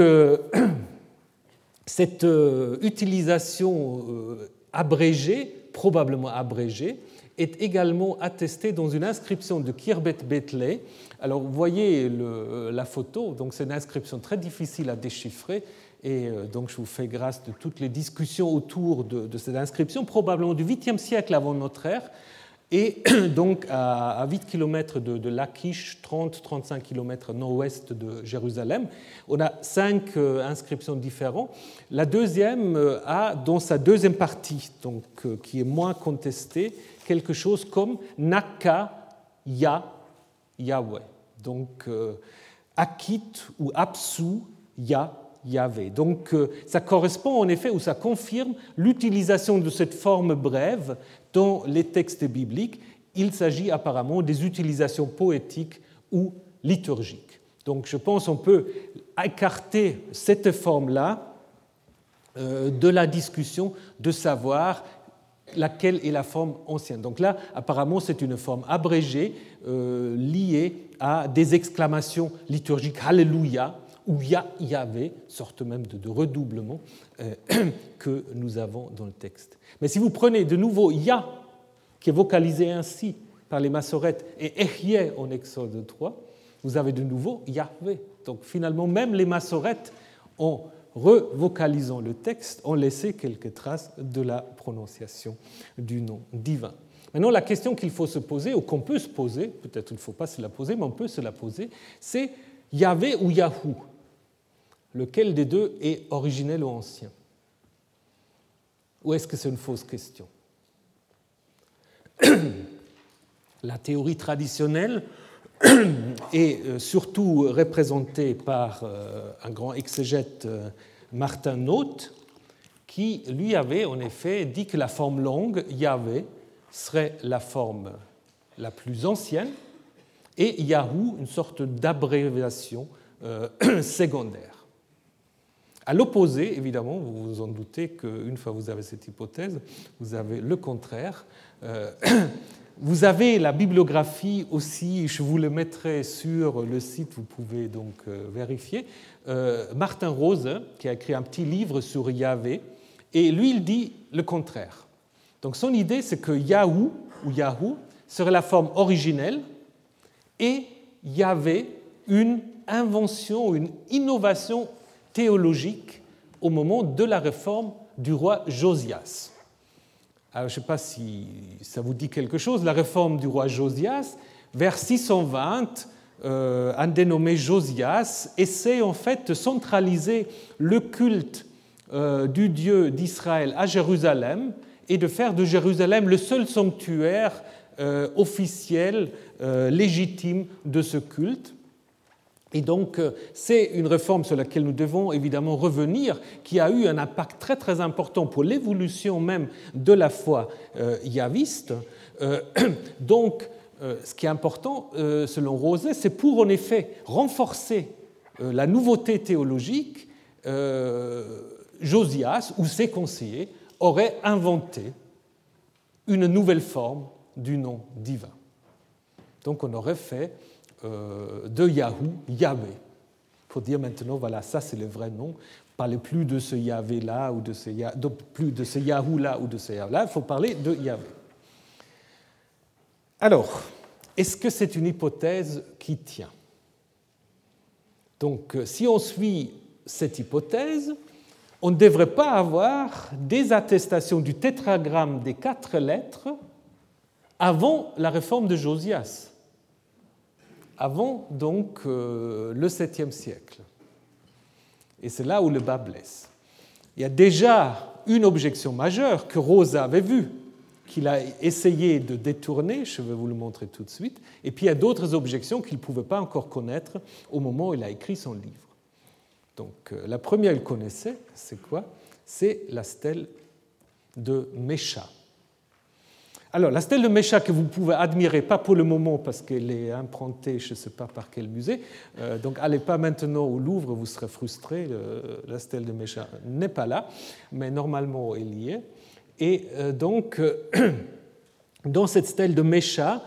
cette utilisation abrégée, probablement abrégée, est également attestée dans une inscription de Khirbet Betlé. Alors, vous voyez la photo, donc c'est une inscription très difficile à déchiffrer, et donc je vous fais grâce de toutes les discussions autour de cette inscription, probablement du 8e siècle avant notre ère, Et donc à 8 km de Lachish, 30-35 km nord-ouest de Jérusalem. On a 5 inscriptions différentes. La deuxième a, dans sa deuxième partie, donc, qui est moins contestée, quelque chose comme Naka Ya Yahweh. Donc Akit ou Apsu Ya Yahvé. Donc ça correspond en effet, ou ça confirme l'utilisation de cette forme brève dans les textes bibliques. Il s'agit apparemment des utilisations poétiques ou liturgiques. Donc je pense qu'on peut écarter cette forme-là de la discussion de savoir laquelle est la forme ancienne. Donc là, apparemment, c'est une forme abrégée liée à des exclamations liturgiques « Alléluia » ou « Ya Yahvé », sorte même de redoublement que nous avons dans le texte. Mais si vous prenez de nouveau « Ya », qui est vocalisé ainsi par les massorettes, et « Ehyeh » en Exode 3, vous avez de nouveau « Yahvé ». Donc finalement, même les massorettes, en revocalisant le texte, ont laissé quelques traces de la prononciation du nom divin. Maintenant, la question qu'il faut se poser, ou qu'on peut se poser, peut-être qu'il ne faut pas se la poser, mais on peut se la poser, c'est Yahvé ou Yahou. Lequel des deux est originel ou ancien? Ou est-ce que c'est une fausse question? La théorie traditionnelle est surtout représentée par un grand exégète, Martin Noth, qui lui avait en effet dit que la forme longue, Yahvé, serait la forme la plus ancienne, et Yahou, une sorte d'abréviation secondaire. À l'opposé, évidemment, vous vous en doutez qu'une fois que vous avez cette hypothèse, vous avez le contraire. Vous avez la bibliographie aussi, je vous le mettrai sur le site, vous pouvez donc vérifier. Martin Rose, qui a écrit un petit livre sur Yahvé, et lui, il dit le contraire. Donc son idée, c'est que Yahou ou Yahou serait la forme originelle et Yahvé une invention, une innovation théologique au moment de la réforme du roi Josias. Alors, je ne sais pas si ça vous dit quelque chose. La réforme du roi Josias, vers 620, un dénommé Josias essaie en fait de centraliser le culte du Dieu d'Israël à Jérusalem et de faire de Jérusalem le seul sanctuaire officiel, légitime de ce culte. Et donc, c'est une réforme sur laquelle nous devons évidemment revenir, qui a eu un impact très très important pour l'évolution même de la foi yahviste. Donc, ce qui est important, selon Rosé, c'est pour en effet renforcer la nouveauté théologique, Josias ou ses conseillers auraient inventé une nouvelle forme du nom divin. Donc, on aurait fait de Yahou, Yahvé, pour dire maintenant, voilà, ça c'est le vrai nom. Parlez plus de ce Yahvé-là, ou plus de ce Yahou-là, ou de ce Yahvé-là, il faut parler de Yahvé. Alors, est-ce que c'est une hypothèse qui tient? Donc, si on suit cette hypothèse, on ne devrait pas avoir des attestations du tétragramme des 4 lettres avant la réforme de Josias, avant donc le 7e siècle. Et c'est là où le bas blesse. Il y a déjà une objection majeure que Rosa avait vue, qu'il a essayé de détourner, je vais vous le montrer tout de suite, et puis il y a d'autres objections qu'il ne pouvait pas encore connaître au moment où il a écrit son livre. Donc la première, il connaissait, c'est quoi? C'est la stèle de Mécha. Alors, la stèle de Mécha que vous pouvez admirer, pas pour le moment parce qu'elle est implantée, je ne sais pas par quel musée, donc allez pas maintenant au Louvre, vous serez frustrés, la stèle de Mécha n'est pas là, mais normalement elle y est. Et donc, dans cette stèle de Mécha,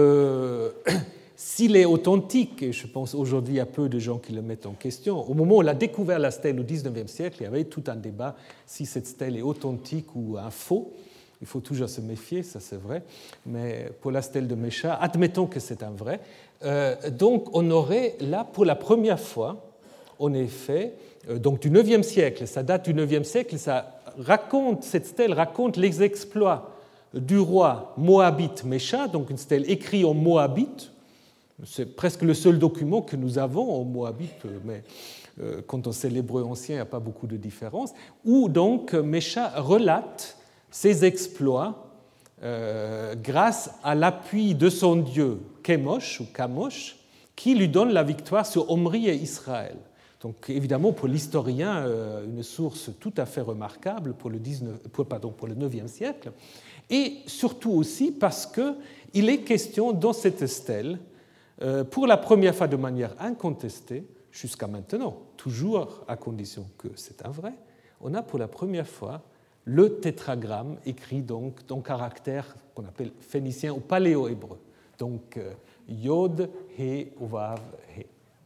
s'il est authentique, et je pense aujourd'hui il y a peu de gens qui le mettent en question, au moment où on a découvert la stèle au XIXe siècle, il y avait tout un débat si cette stèle est authentique ou un faux. Il faut toujours se méfier, ça c'est vrai, mais pour la stèle de Mécha, admettons que c'est un vrai. Donc on aurait là, pour la première fois, en effet, donc du IXe siècle, ça date du IXe siècle, ça raconte, cette stèle raconte les exploits du roi moabite Mesha, donc une stèle écrite en moabite. C'est presque le seul document que nous avons en moabite, mais quand on sait l'hébreu ancien, il n'y a pas beaucoup de différence, où donc Mesha relate ses exploits grâce à l'appui de son dieu Chemosh, ou Kamosh, qui lui donne la victoire sur Omri et Israël. Donc évidemment, pour l'historien, une source tout à fait remarquable pour le 9e siècle, et surtout aussi parce qu'il est question dans cette stèle, pour la première fois de manière incontestée, jusqu'à maintenant, toujours à condition que c'est un vrai, on a pour la première fois le tétragramme écrit donc en caractère qu'on appelle phénicien ou paléo-hébreu. Donc Yod, He, Vav, He.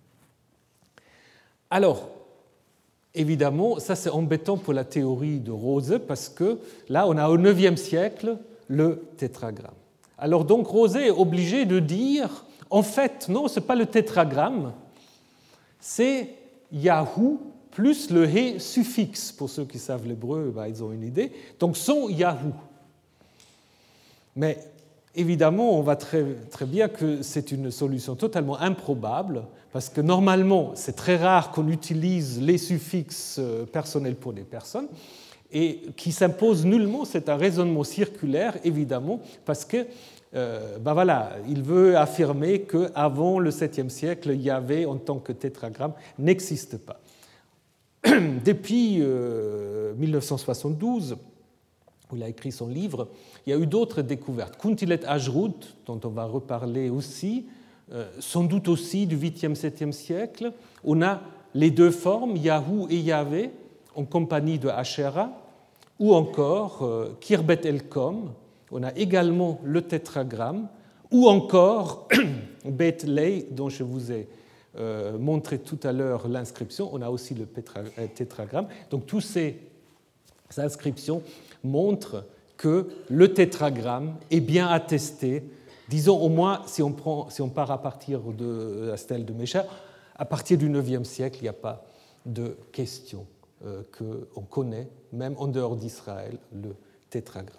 Alors, évidemment, ça c'est embêtant pour la théorie de Rose parce que là, on a au IXe siècle le tétragramme. Alors donc Rose est obligé de dire, en fait, non, ce n'est pas le tétragramme, c'est Yahoo plus le He suffixe. Pour ceux qui savent l'hébreu, ils ont une idée. Donc son Yahoo. Mais évidemment, on voit très, très bien que c'est une solution totalement improbable, parce que normalement, c'est très rare qu'on utilise les suffixes personnels pour des personnes, et qui s'impose nullement, c'est un raisonnement circulaire, évidemment, parce que il veut affirmer qu'avant le 7e siècle, Yahvé, en tant que tétragramme, n'existe pas. Depuis 1972, où il a écrit son livre, il y a eu d'autres découvertes. Kuntilet Ajrut, dont on va reparler aussi, sans doute aussi du 8e, 7e siècle. On a les deux formes, Yahoo et Yahvé, en compagnie de Asherah, ou encore Kirbet Elkom. On a également le tétragramme, ou encore Beth Lay, dont je vous ai montré tout à l'heure l'inscription. On a aussi le tétragramme. Donc, toutes ces inscriptions montrent que le tétragramme est bien attesté. Disons au moins, si on part à partir de la stèle de Mesha, à partir du IXe siècle, il n'y a pas de question qu'on connaît, même en dehors d'Israël, le tétragramme.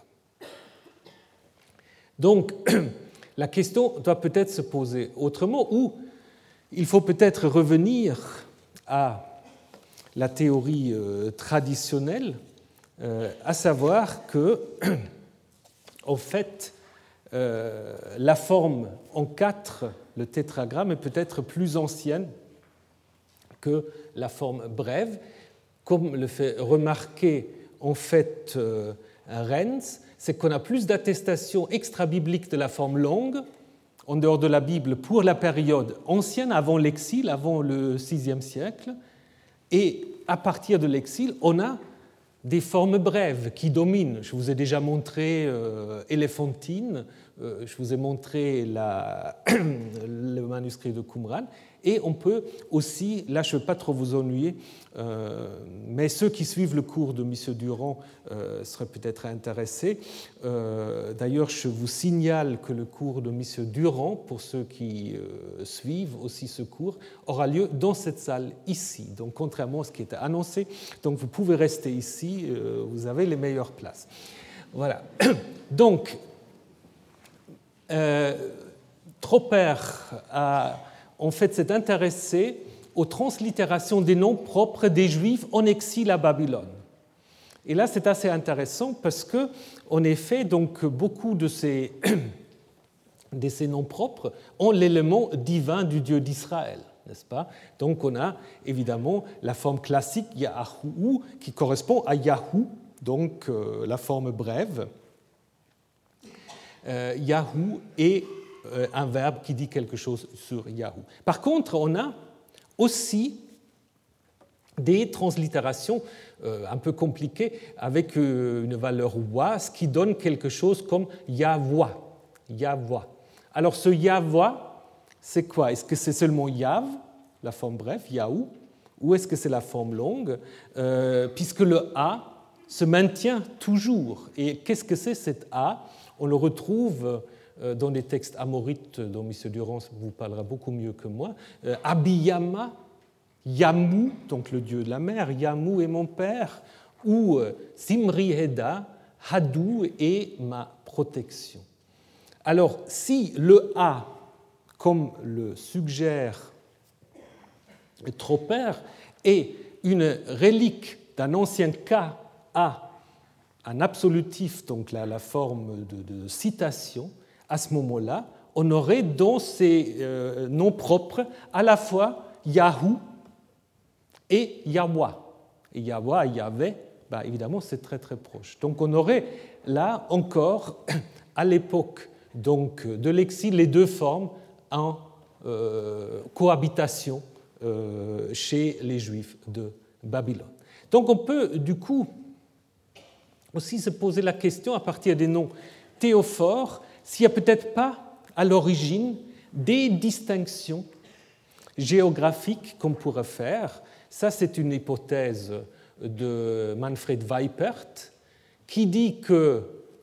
Donc, la question doit peut-être se poser autrement, ou il faut peut-être revenir à la théorie traditionnelle, à savoir que, en fait, la forme en 4, le tétragramme, est peut-être plus ancienne que la forme brève, comme le fait remarquer en fait Renz, c'est qu'on a plus d'attestations extra-bibliques de la forme longue en dehors de la Bible pour la période ancienne, avant l'exil, avant le VIe siècle, et à partir de l'exil, on a des formes brèves qui dominent. Je vous ai déjà montré Éléphantine, je vous ai montré le manuscrit de Qumran, et on peut aussi, là je ne veux pas trop vous ennuyer, mais ceux qui suivent le cours de M. Durand seraient peut-être intéressés. D'ailleurs, je vous signale que le cours de M. Durand, pour ceux qui suivent aussi ce cours, aura lieu dans cette salle ici, donc contrairement à ce qui était annoncé. Donc vous pouvez rester ici, vous avez les meilleures places. Voilà. Donc, Tropper a en fait s'est intéressé aux translittérations des noms propres des Juifs en exil à Babylone. Et là, c'est assez intéressant parce que, en effet, donc, beaucoup de ces noms propres ont l'élément divin du Dieu d'Israël, n'est-ce pas? Donc, on a évidemment la forme classique Yahou qui correspond à Yahoo, donc la forme brève. Yahoo est un verbe qui dit quelque chose sur Yahoo. Par contre, on a aussi des translittérations un peu compliquées avec une valeur wa, ce qui donne quelque chose comme Yahvoa. Yahvoa. Alors ce Yahvoa, c'est quoi? Est-ce que c'est seulement Yav, la forme brève, Yahou, ou est-ce que c'est la forme longue, puisque le A se maintient toujours. Et qu'est-ce que c'est cet A? On le retrouve dans des textes amorites dont M. Durand vous parlera beaucoup mieux que moi. Abiyama, Yamou, donc le dieu de la mer, Yamou est mon père, ou Simri Heda, Hadou est ma protection. Alors, si le A, comme le suggère Tropper, est une relique d'un ancien cas A, un absolutif, donc la forme de citation, à ce moment-là, on aurait dans ces noms propres à la fois Yahoo et Yahwa. Et Yahwa et Yahvé, évidemment, c'est très très proche. Donc on aurait là encore, à l'époque donc, de l'exil, les deux formes en cohabitation chez les Juifs de Babylone. Donc on peut du coup aussi se poser la question à partir des noms théophores, s'il n'y a peut-être pas à l'origine des distinctions géographiques qu'on pourrait faire. Ça, c'est une hypothèse de Manfred Weipert qui dit que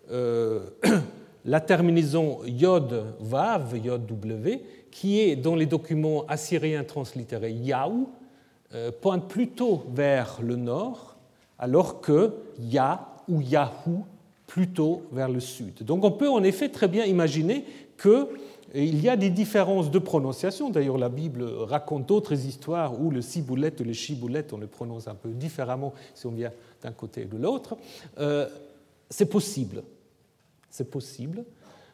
la terminaison yod-vav, yod-w, qui est dans les documents assyriens translittérés Yahou, pointe plutôt vers le nord, alors que Ya ou Yahou plutôt vers le sud. Donc on peut en effet très bien imaginer qu'il y a des différences de prononciation. D'ailleurs, la Bible raconte d'autres histoires où le ciboulette ou le chiboulette, on le prononce un peu différemment si on vient d'un côté ou de l'autre. C'est possible. C'est possible.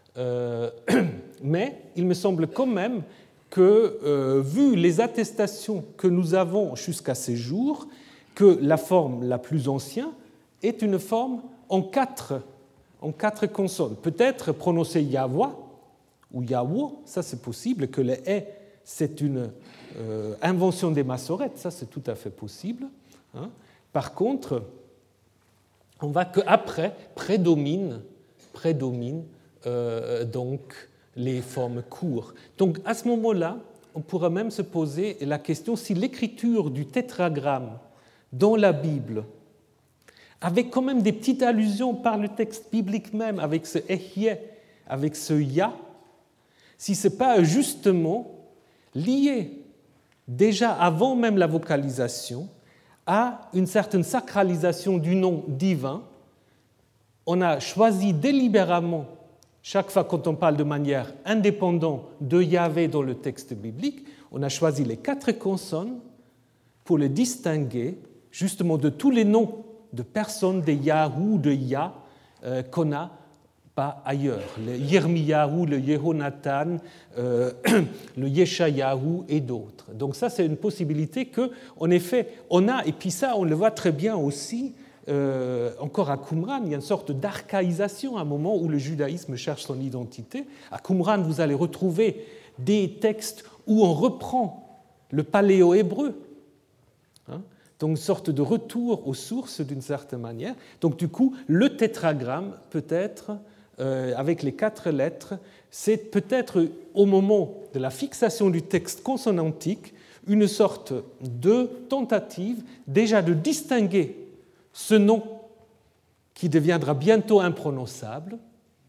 Mais il me semble quand même que, vu les attestations que nous avons jusqu'à ces jours, que la forme la plus ancienne est une forme en quatre consonnes. Peut-être prononcer Yahwa ou Yahwo, ça c'est possible, que le « est » c'est une invention des massorettes, ça c'est tout à fait possible. Par contre, on voit qu'après prédomine donc les formes courtes. Donc à ce moment-là, on pourrait même se poser la question si l'écriture du tétragramme dans la Bible, avec quand même des petites allusions par le texte biblique même, avec ce Ehyeh, avec ce Ya, si ce n'est pas justement lié, déjà avant même la vocalisation, à une certaine sacralisation du nom divin. On a choisi délibérément, chaque fois quand on parle de manière indépendante de Yahvé dans le texte biblique, on a choisi les quatre consonnes pour les distinguer justement de tous les noms de personnes, des Yahou, de Yah, qu'on n'a pas ailleurs. Le Yirmiyahu, le Yehonatan, le Yeshayahu et d'autres. Donc ça, c'est une possibilité qu'en effet, on a, et puis ça, on le voit très bien aussi, encore à Qumran, il y a une sorte d'archaïsation à un moment où le judaïsme cherche son identité. À Qumran, vous allez retrouver des textes où on reprend le paléo-hébreu, donc une sorte de retour aux sources d'une certaine manière. Donc du coup, le tétragramme peut-être, avec les quatre lettres, c'est peut-être au moment de la fixation du texte consonantique une sorte de tentative déjà de distinguer ce nom qui deviendra bientôt imprononçable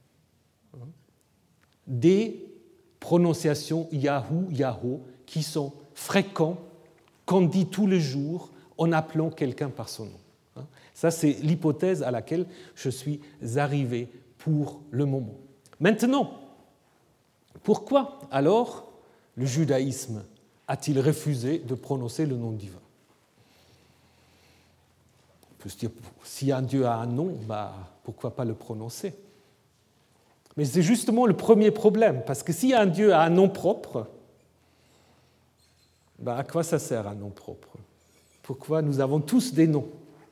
des prononciations Yahou, Yahoo qui sont fréquents, qu'on dit tous les jours en appelant quelqu'un par son nom. Ça, c'est l'hypothèse à laquelle je suis arrivé pour le moment. Maintenant, pourquoi alors le judaïsme a-t-il refusé de prononcer le nom divin ? On peut se dire, si un Dieu a un nom, pourquoi pas le prononcer ? Mais c'est justement le premier problème, parce que si un Dieu a un nom propre, à quoi ça sert un nom propre ? Pourquoi nous avons tous des noms ?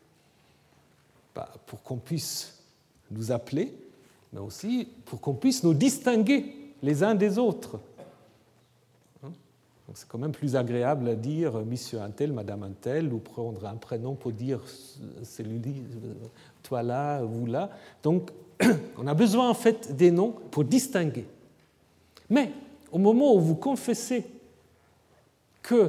Pour qu'on puisse nous appeler, mais aussi pour qu'on puisse nous distinguer les uns des autres. Donc c'est quand même plus agréable à dire monsieur un tel, madame un tel, ou prendre un prénom pour dire celui-là, toi là, vous là. Donc on a besoin en fait des noms pour distinguer. Mais au moment où vous confessez que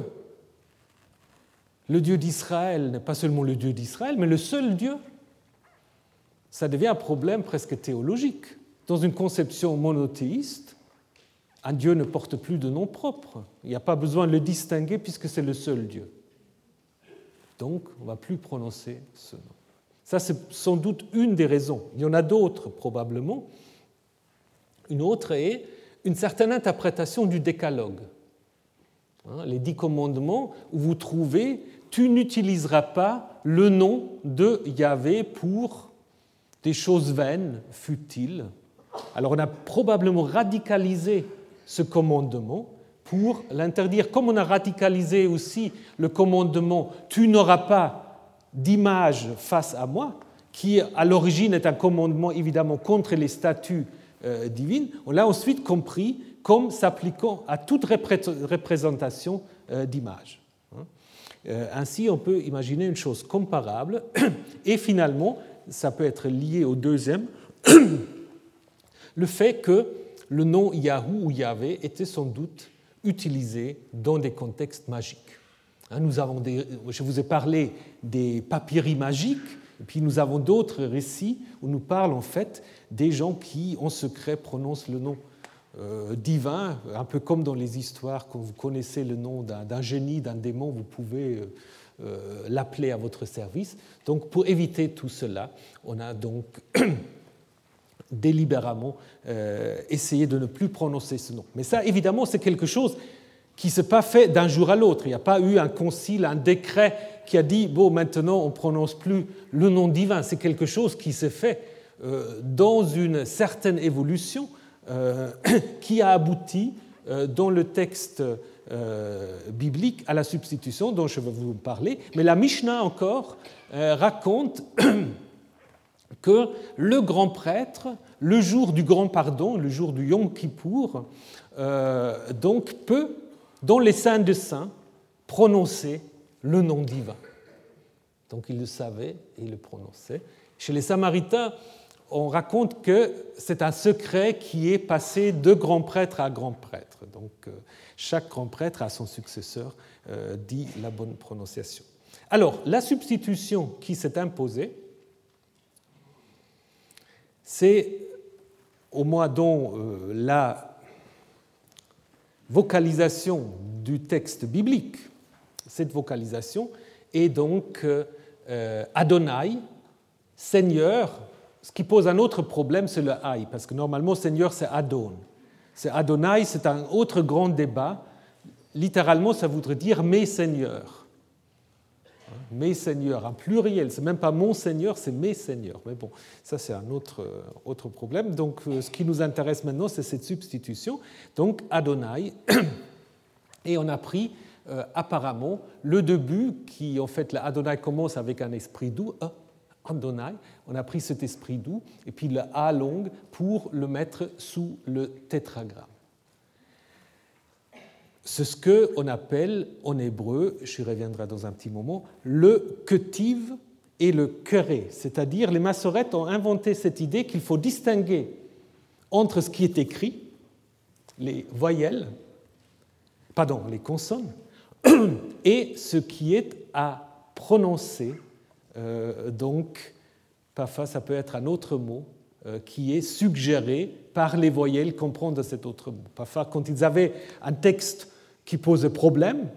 le Dieu d'Israël n'est pas seulement le Dieu d'Israël, mais le seul Dieu, ça devient un problème presque théologique. Dans une conception monothéiste, un Dieu ne porte plus de nom propre. Il n'y a pas besoin de le distinguer puisque c'est le seul Dieu. Donc, on ne va plus prononcer ce nom. Ça, c'est sans doute une des raisons. Il y en a d'autres, probablement. Une autre est une certaine interprétation du décalogue. Les 10 commandements où vous trouvez « tu n'utiliseras pas le nom de Yahvé pour des choses vaines, futiles ». Alors on a probablement radicalisé ce commandement pour l'interdire, comme on a radicalisé aussi le commandement « tu n'auras pas d'image face à moi », qui à l'origine est un commandement évidemment contre les statues divines, on l'a ensuite compris comme s'appliquant à toute représentation d'image. Ainsi, on peut imaginer une chose comparable, et finalement, ça peut être lié au deuxième, le fait que le nom Yahoo ou Yahvé était sans doute utilisé dans des contextes magiques. Je vous ai parlé des papyri magiques, et puis nous avons d'autres récits où nous parlons en fait des gens qui, en secret, prononcent le nom divin, un peu comme dans les histoires, quand vous connaissez le nom d'un génie, d'un démon, vous pouvez l'appeler à votre service. Donc pour éviter tout cela, on a donc délibérément essayé de ne plus prononcer ce nom. Mais ça, évidemment, c'est quelque chose qui ne s'est pas fait d'un jour à l'autre. Il n'y a pas eu un concile, un décret qui a dit « bon, maintenant, on ne prononce plus le nom divin ». C'est quelque chose qui s'est fait dans une certaine évolution qui a abouti dans le texte biblique à la substitution dont je vais vous parler. Mais la Mishnah encore raconte que le grand prêtre, le jour du grand pardon, le jour du Yom Kippour, donc peut, dans les saints de saints, prononcer le nom divin. Donc il le savait et il le prononçait. Chez les Samaritains, on raconte que c'est un secret qui est passé de grand prêtre à grand prêtre. Donc chaque grand prêtre a son successeur dit la bonne prononciation. Alors, la substitution qui s'est imposée, c'est au moins dans la vocalisation du texte biblique. Cette vocalisation est donc Adonai, Seigneur. Ce qui pose un autre problème, c'est le Aï, parce que normalement, Seigneur, c'est Adon. C'est Adonai, c'est un autre grand débat. Littéralement, ça voudrait dire « mes seigneurs ». Mes seigneurs, un pluriel, c'est même pas mon seigneur, c'est mes seigneurs. Mais bon, ça c'est un autre problème. Donc ce qui nous intéresse maintenant, c'est cette substitution. Donc Adonai, et on a pris apparemment le début, qui en fait, la Adonai commence avec un esprit doux, Adonai, on a pris cet esprit doux, et puis le A long pour le mettre sous le tétragramme. C'est ce qu'on appelle en hébreu, je y reviendrai dans un petit moment, le ketiv et le kéré. C'est-à-dire, les massorettes ont inventé cette idée qu'il faut distinguer entre ce qui est écrit, les voyelles, les consonnes, et ce qui est à prononcer. Donc, parfois, ça peut être un autre mot qui est suggéré par les voyelles qu'on prend de cet autre mot. Parfois, quand ils avaient un texte qui posait problème,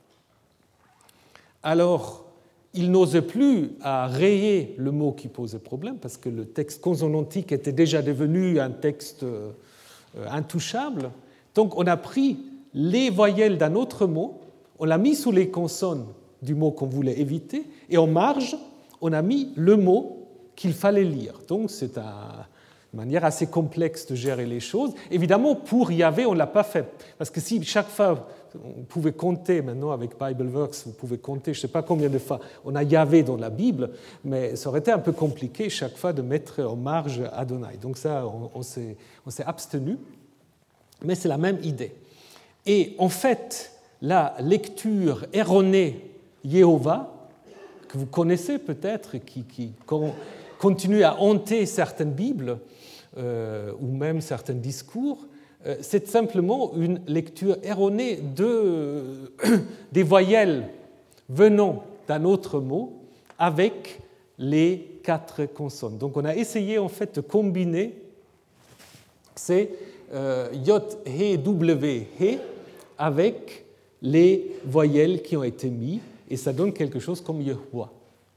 alors ils n'osaient plus à rayer le mot qui posait problème, parce que le texte consonantique était déjà devenu un texte intouchable. Donc on a pris les voyelles d'un autre mot, on l'a mis sous les consonnes du mot qu'on voulait éviter, et en marge, on a mis le mot qu'il fallait lire. Donc c'est une manière assez complexe de gérer les choses. Évidemment, pour Yahvé, on ne l'a pas fait. Parce que si chaque fois, vous pouvez compter, maintenant avec BibleWorks, vous pouvez compter, je ne sais pas combien de fois on a Yahvé dans la Bible, mais ça aurait été un peu compliqué chaque fois de mettre en marge Adonai. Donc ça, on s'est abstenu, mais c'est la même idée. Et en fait, la lecture erronée Jéhovah, que vous connaissez peut-être, qui continue à hanter certaines Bibles, ou même certains discours, c'est simplement une lecture erronée des voyelles venant d'un autre mot avec les 4 consonnes. Donc on a essayé en fait de combiner ces Yod, He, W, He avec les voyelles qui ont été mises, et ça donne quelque chose comme Yehoua.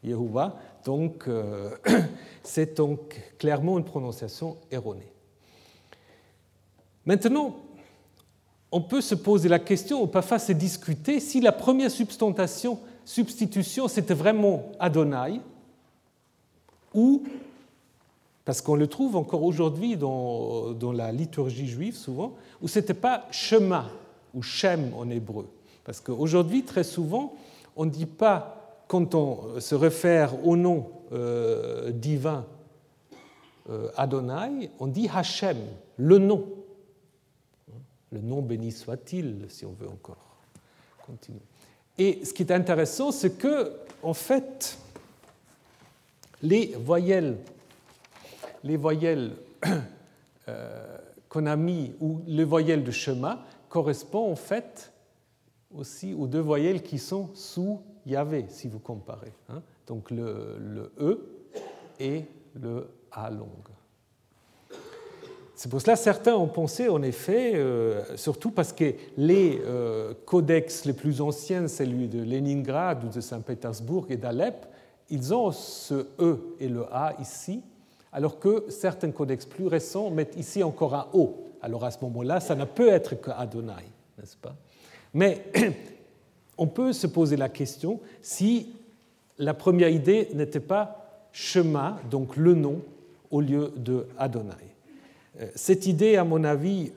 Yehovah. Donc, c'est donc clairement une prononciation erronée. Maintenant, on peut se poser la question, ou parfois se discuter, si la première substitution, c'était vraiment Adonai, ou, parce qu'on le trouve encore aujourd'hui dans la liturgie juive souvent, ou ce n'était pas Shema, ou Shem en hébreu. Parce qu'aujourd'hui, très souvent, on ne dit pas, quand on se réfère au nom divin Adonai, on dit Hashem, le nom. Le nom béni soit-il, si on veut encore continuer. Et ce qui est intéressant, c'est que, en fait, les voyelles qu'on a mis, ou les voyelles de Shema, correspondent en fait aussi aux deux voyelles qui sont sous Yahvé, si vous comparez. Donc le E et le A long. C'est pour cela que certains ont pensé, en effet, surtout parce que les codex les plus anciens, celui de Leningrad ou de Saint-Pétersbourg et d'Alep, ils ont ce E et le A ici, alors que certains codex plus récents mettent ici encore un O. Alors à ce moment-là, ça ne peut être que Adonai, n'est-ce pas? Mais on peut se poser la question si la première idée n'était pas Shema, donc le nom, au lieu de Adonai. Cette idée, à mon avis,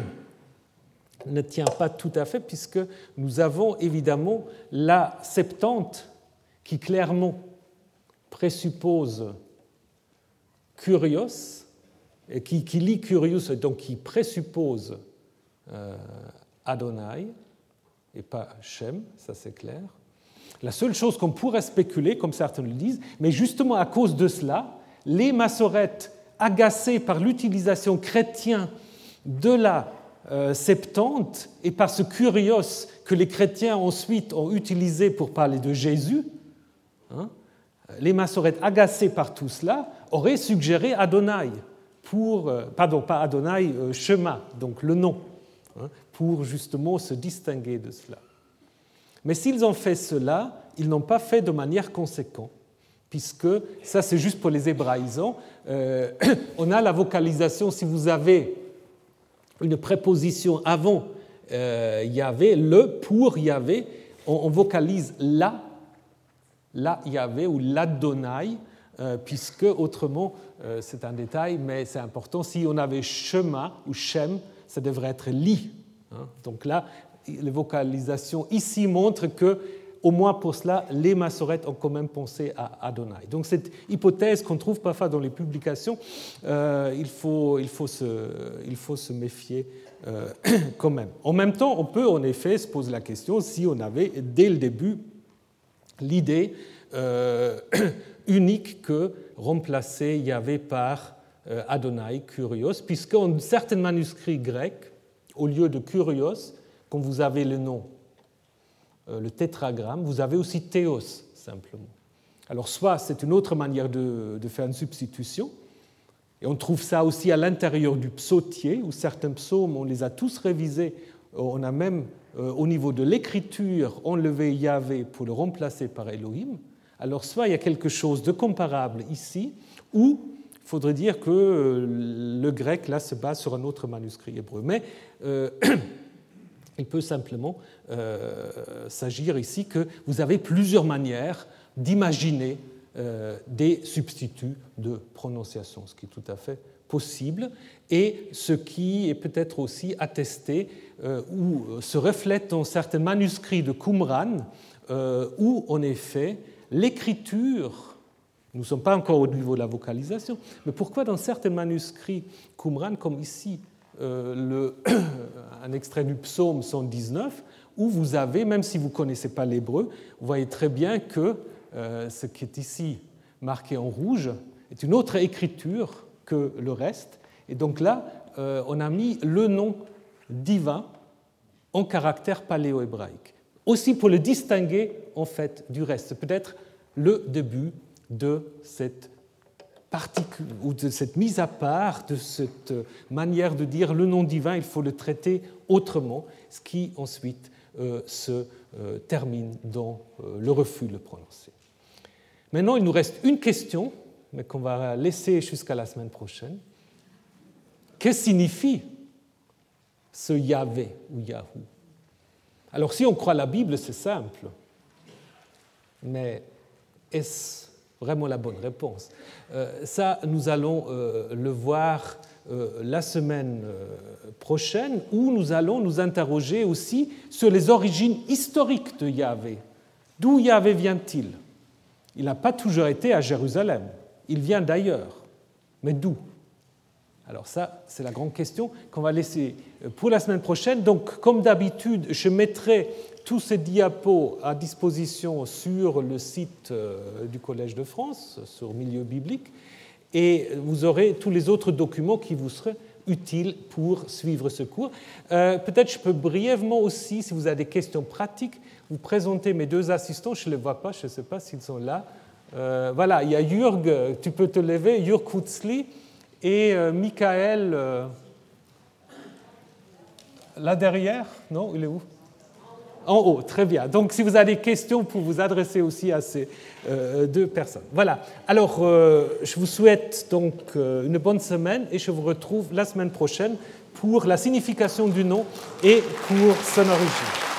ne tient pas tout à fait, puisque nous avons évidemment la Septante qui clairement présuppose Kyrios, et qui lit Kyrios, et donc qui présuppose Adonai, et pas Shem, ça c'est clair. La seule chose qu'on pourrait spéculer, comme certains le disent, mais justement à cause de cela, les massorètes, agacés par l'utilisation chrétienne de la Septante et par ce Kyrios que les chrétiens ensuite ont utilisé pour parler de Jésus, les massorètes agacés par tout cela auraient suggéré Adonai, pas Adonai, Shema, donc le nom, pour justement se distinguer de cela. Mais s'ils ont fait cela, ils n'ont pas fait de manière conséquente, puisque ça c'est juste pour les hébraïsants. On a la vocalisation, si vous avez une préposition avant Yahvé, le pour Yahvé, on vocalise la Yahvé ou l'Adonai, puisque autrement, c'est un détail, mais c'est important, si on avait Shema ou Shem, ça devrait être li. Donc là, les vocalisations ici montrent que, au moins pour cela, les massorètes ont quand même pensé à Adonai. Donc cette hypothèse qu'on trouve parfois dans les publications, il faut se méfier quand même. En même temps, on peut en effet se poser la question si on avait dès le début l'idée unique que remplacer Yahvé par Adonai, Kyrios, puisque dans certains manuscrits grecs, au lieu de Kyrios, quand vous avez le nom, le tétragramme, vous avez aussi Théos, simplement. Alors, soit c'est une autre manière de faire une substitution, et on trouve ça aussi à l'intérieur du psautier, où certains psaumes, on les a tous révisés, on a même, au niveau de l'écriture, enlevé Yahvé pour le remplacer par Elohim. Alors, soit il y a quelque chose de comparable ici, ou il faudrait dire que le grec, là, se base sur un autre manuscrit hébreu. Mais il peut simplement s'agir ici que vous avez plusieurs manières d'imaginer des substituts de prononciation, ce qui est tout à fait possible, et ce qui est peut-être aussi attesté ou se reflète dans certains manuscrits de Qumran, où, en effet, l'écriture, nous ne sommes pas encore au niveau de la vocalisation, mais pourquoi dans certains manuscrits Qumran, comme ici, un extrait du psaume 119, où vous avez, même si vous ne connaissez pas l'hébreu, vous voyez très bien que ce qui est ici marqué en rouge est une autre écriture que le reste. Et donc là, on a mis le nom divin en caractère paléo-hébraïque, aussi pour le distinguer en fait du reste. C'est peut-être le début de cette particule, ou de cette mise à part, de cette manière de dire le nom divin, il faut le traiter autrement, ce qui ensuite se termine dans le refus de le prononcer. Maintenant, il nous reste une question, mais qu'on va laisser jusqu'à la semaine prochaine. Que signifie ce Yahvé ou Yahou? Alors, si on croit la Bible, c'est simple. Mais est-ce vraiment la bonne réponse? Ça, nous allons le voir la semaine prochaine, où nous allons nous interroger aussi sur les origines historiques de Yahvé. D'où Yahvé vient-il? Il n'a pas toujours été à Jérusalem, il vient d'ailleurs. Mais d'où? Alors ça, c'est la grande question qu'on va laisser pour la semaine prochaine. Donc, comme d'habitude, je mettrai tous ces diapos à disposition sur le site du Collège de France, sur Milieu biblique, et vous aurez tous les autres documents qui vous seraient utiles pour suivre ce cours. Peut-être je peux brièvement aussi, si vous avez des questions pratiques, vous présenter mes deux assistants. Je ne les vois pas, je ne sais pas s'ils sont là. Voilà, il y a Jürg, tu peux te lever, Jürg Kutzli, et Michael, là derrière, non, il est où? En haut, très bien. Donc, si vous avez des questions, vous pouvez vous adresser aussi à ces deux personnes. Voilà. Alors, je vous souhaite donc une bonne semaine et je vous retrouve la semaine prochaine pour la signification du nom et pour son origine.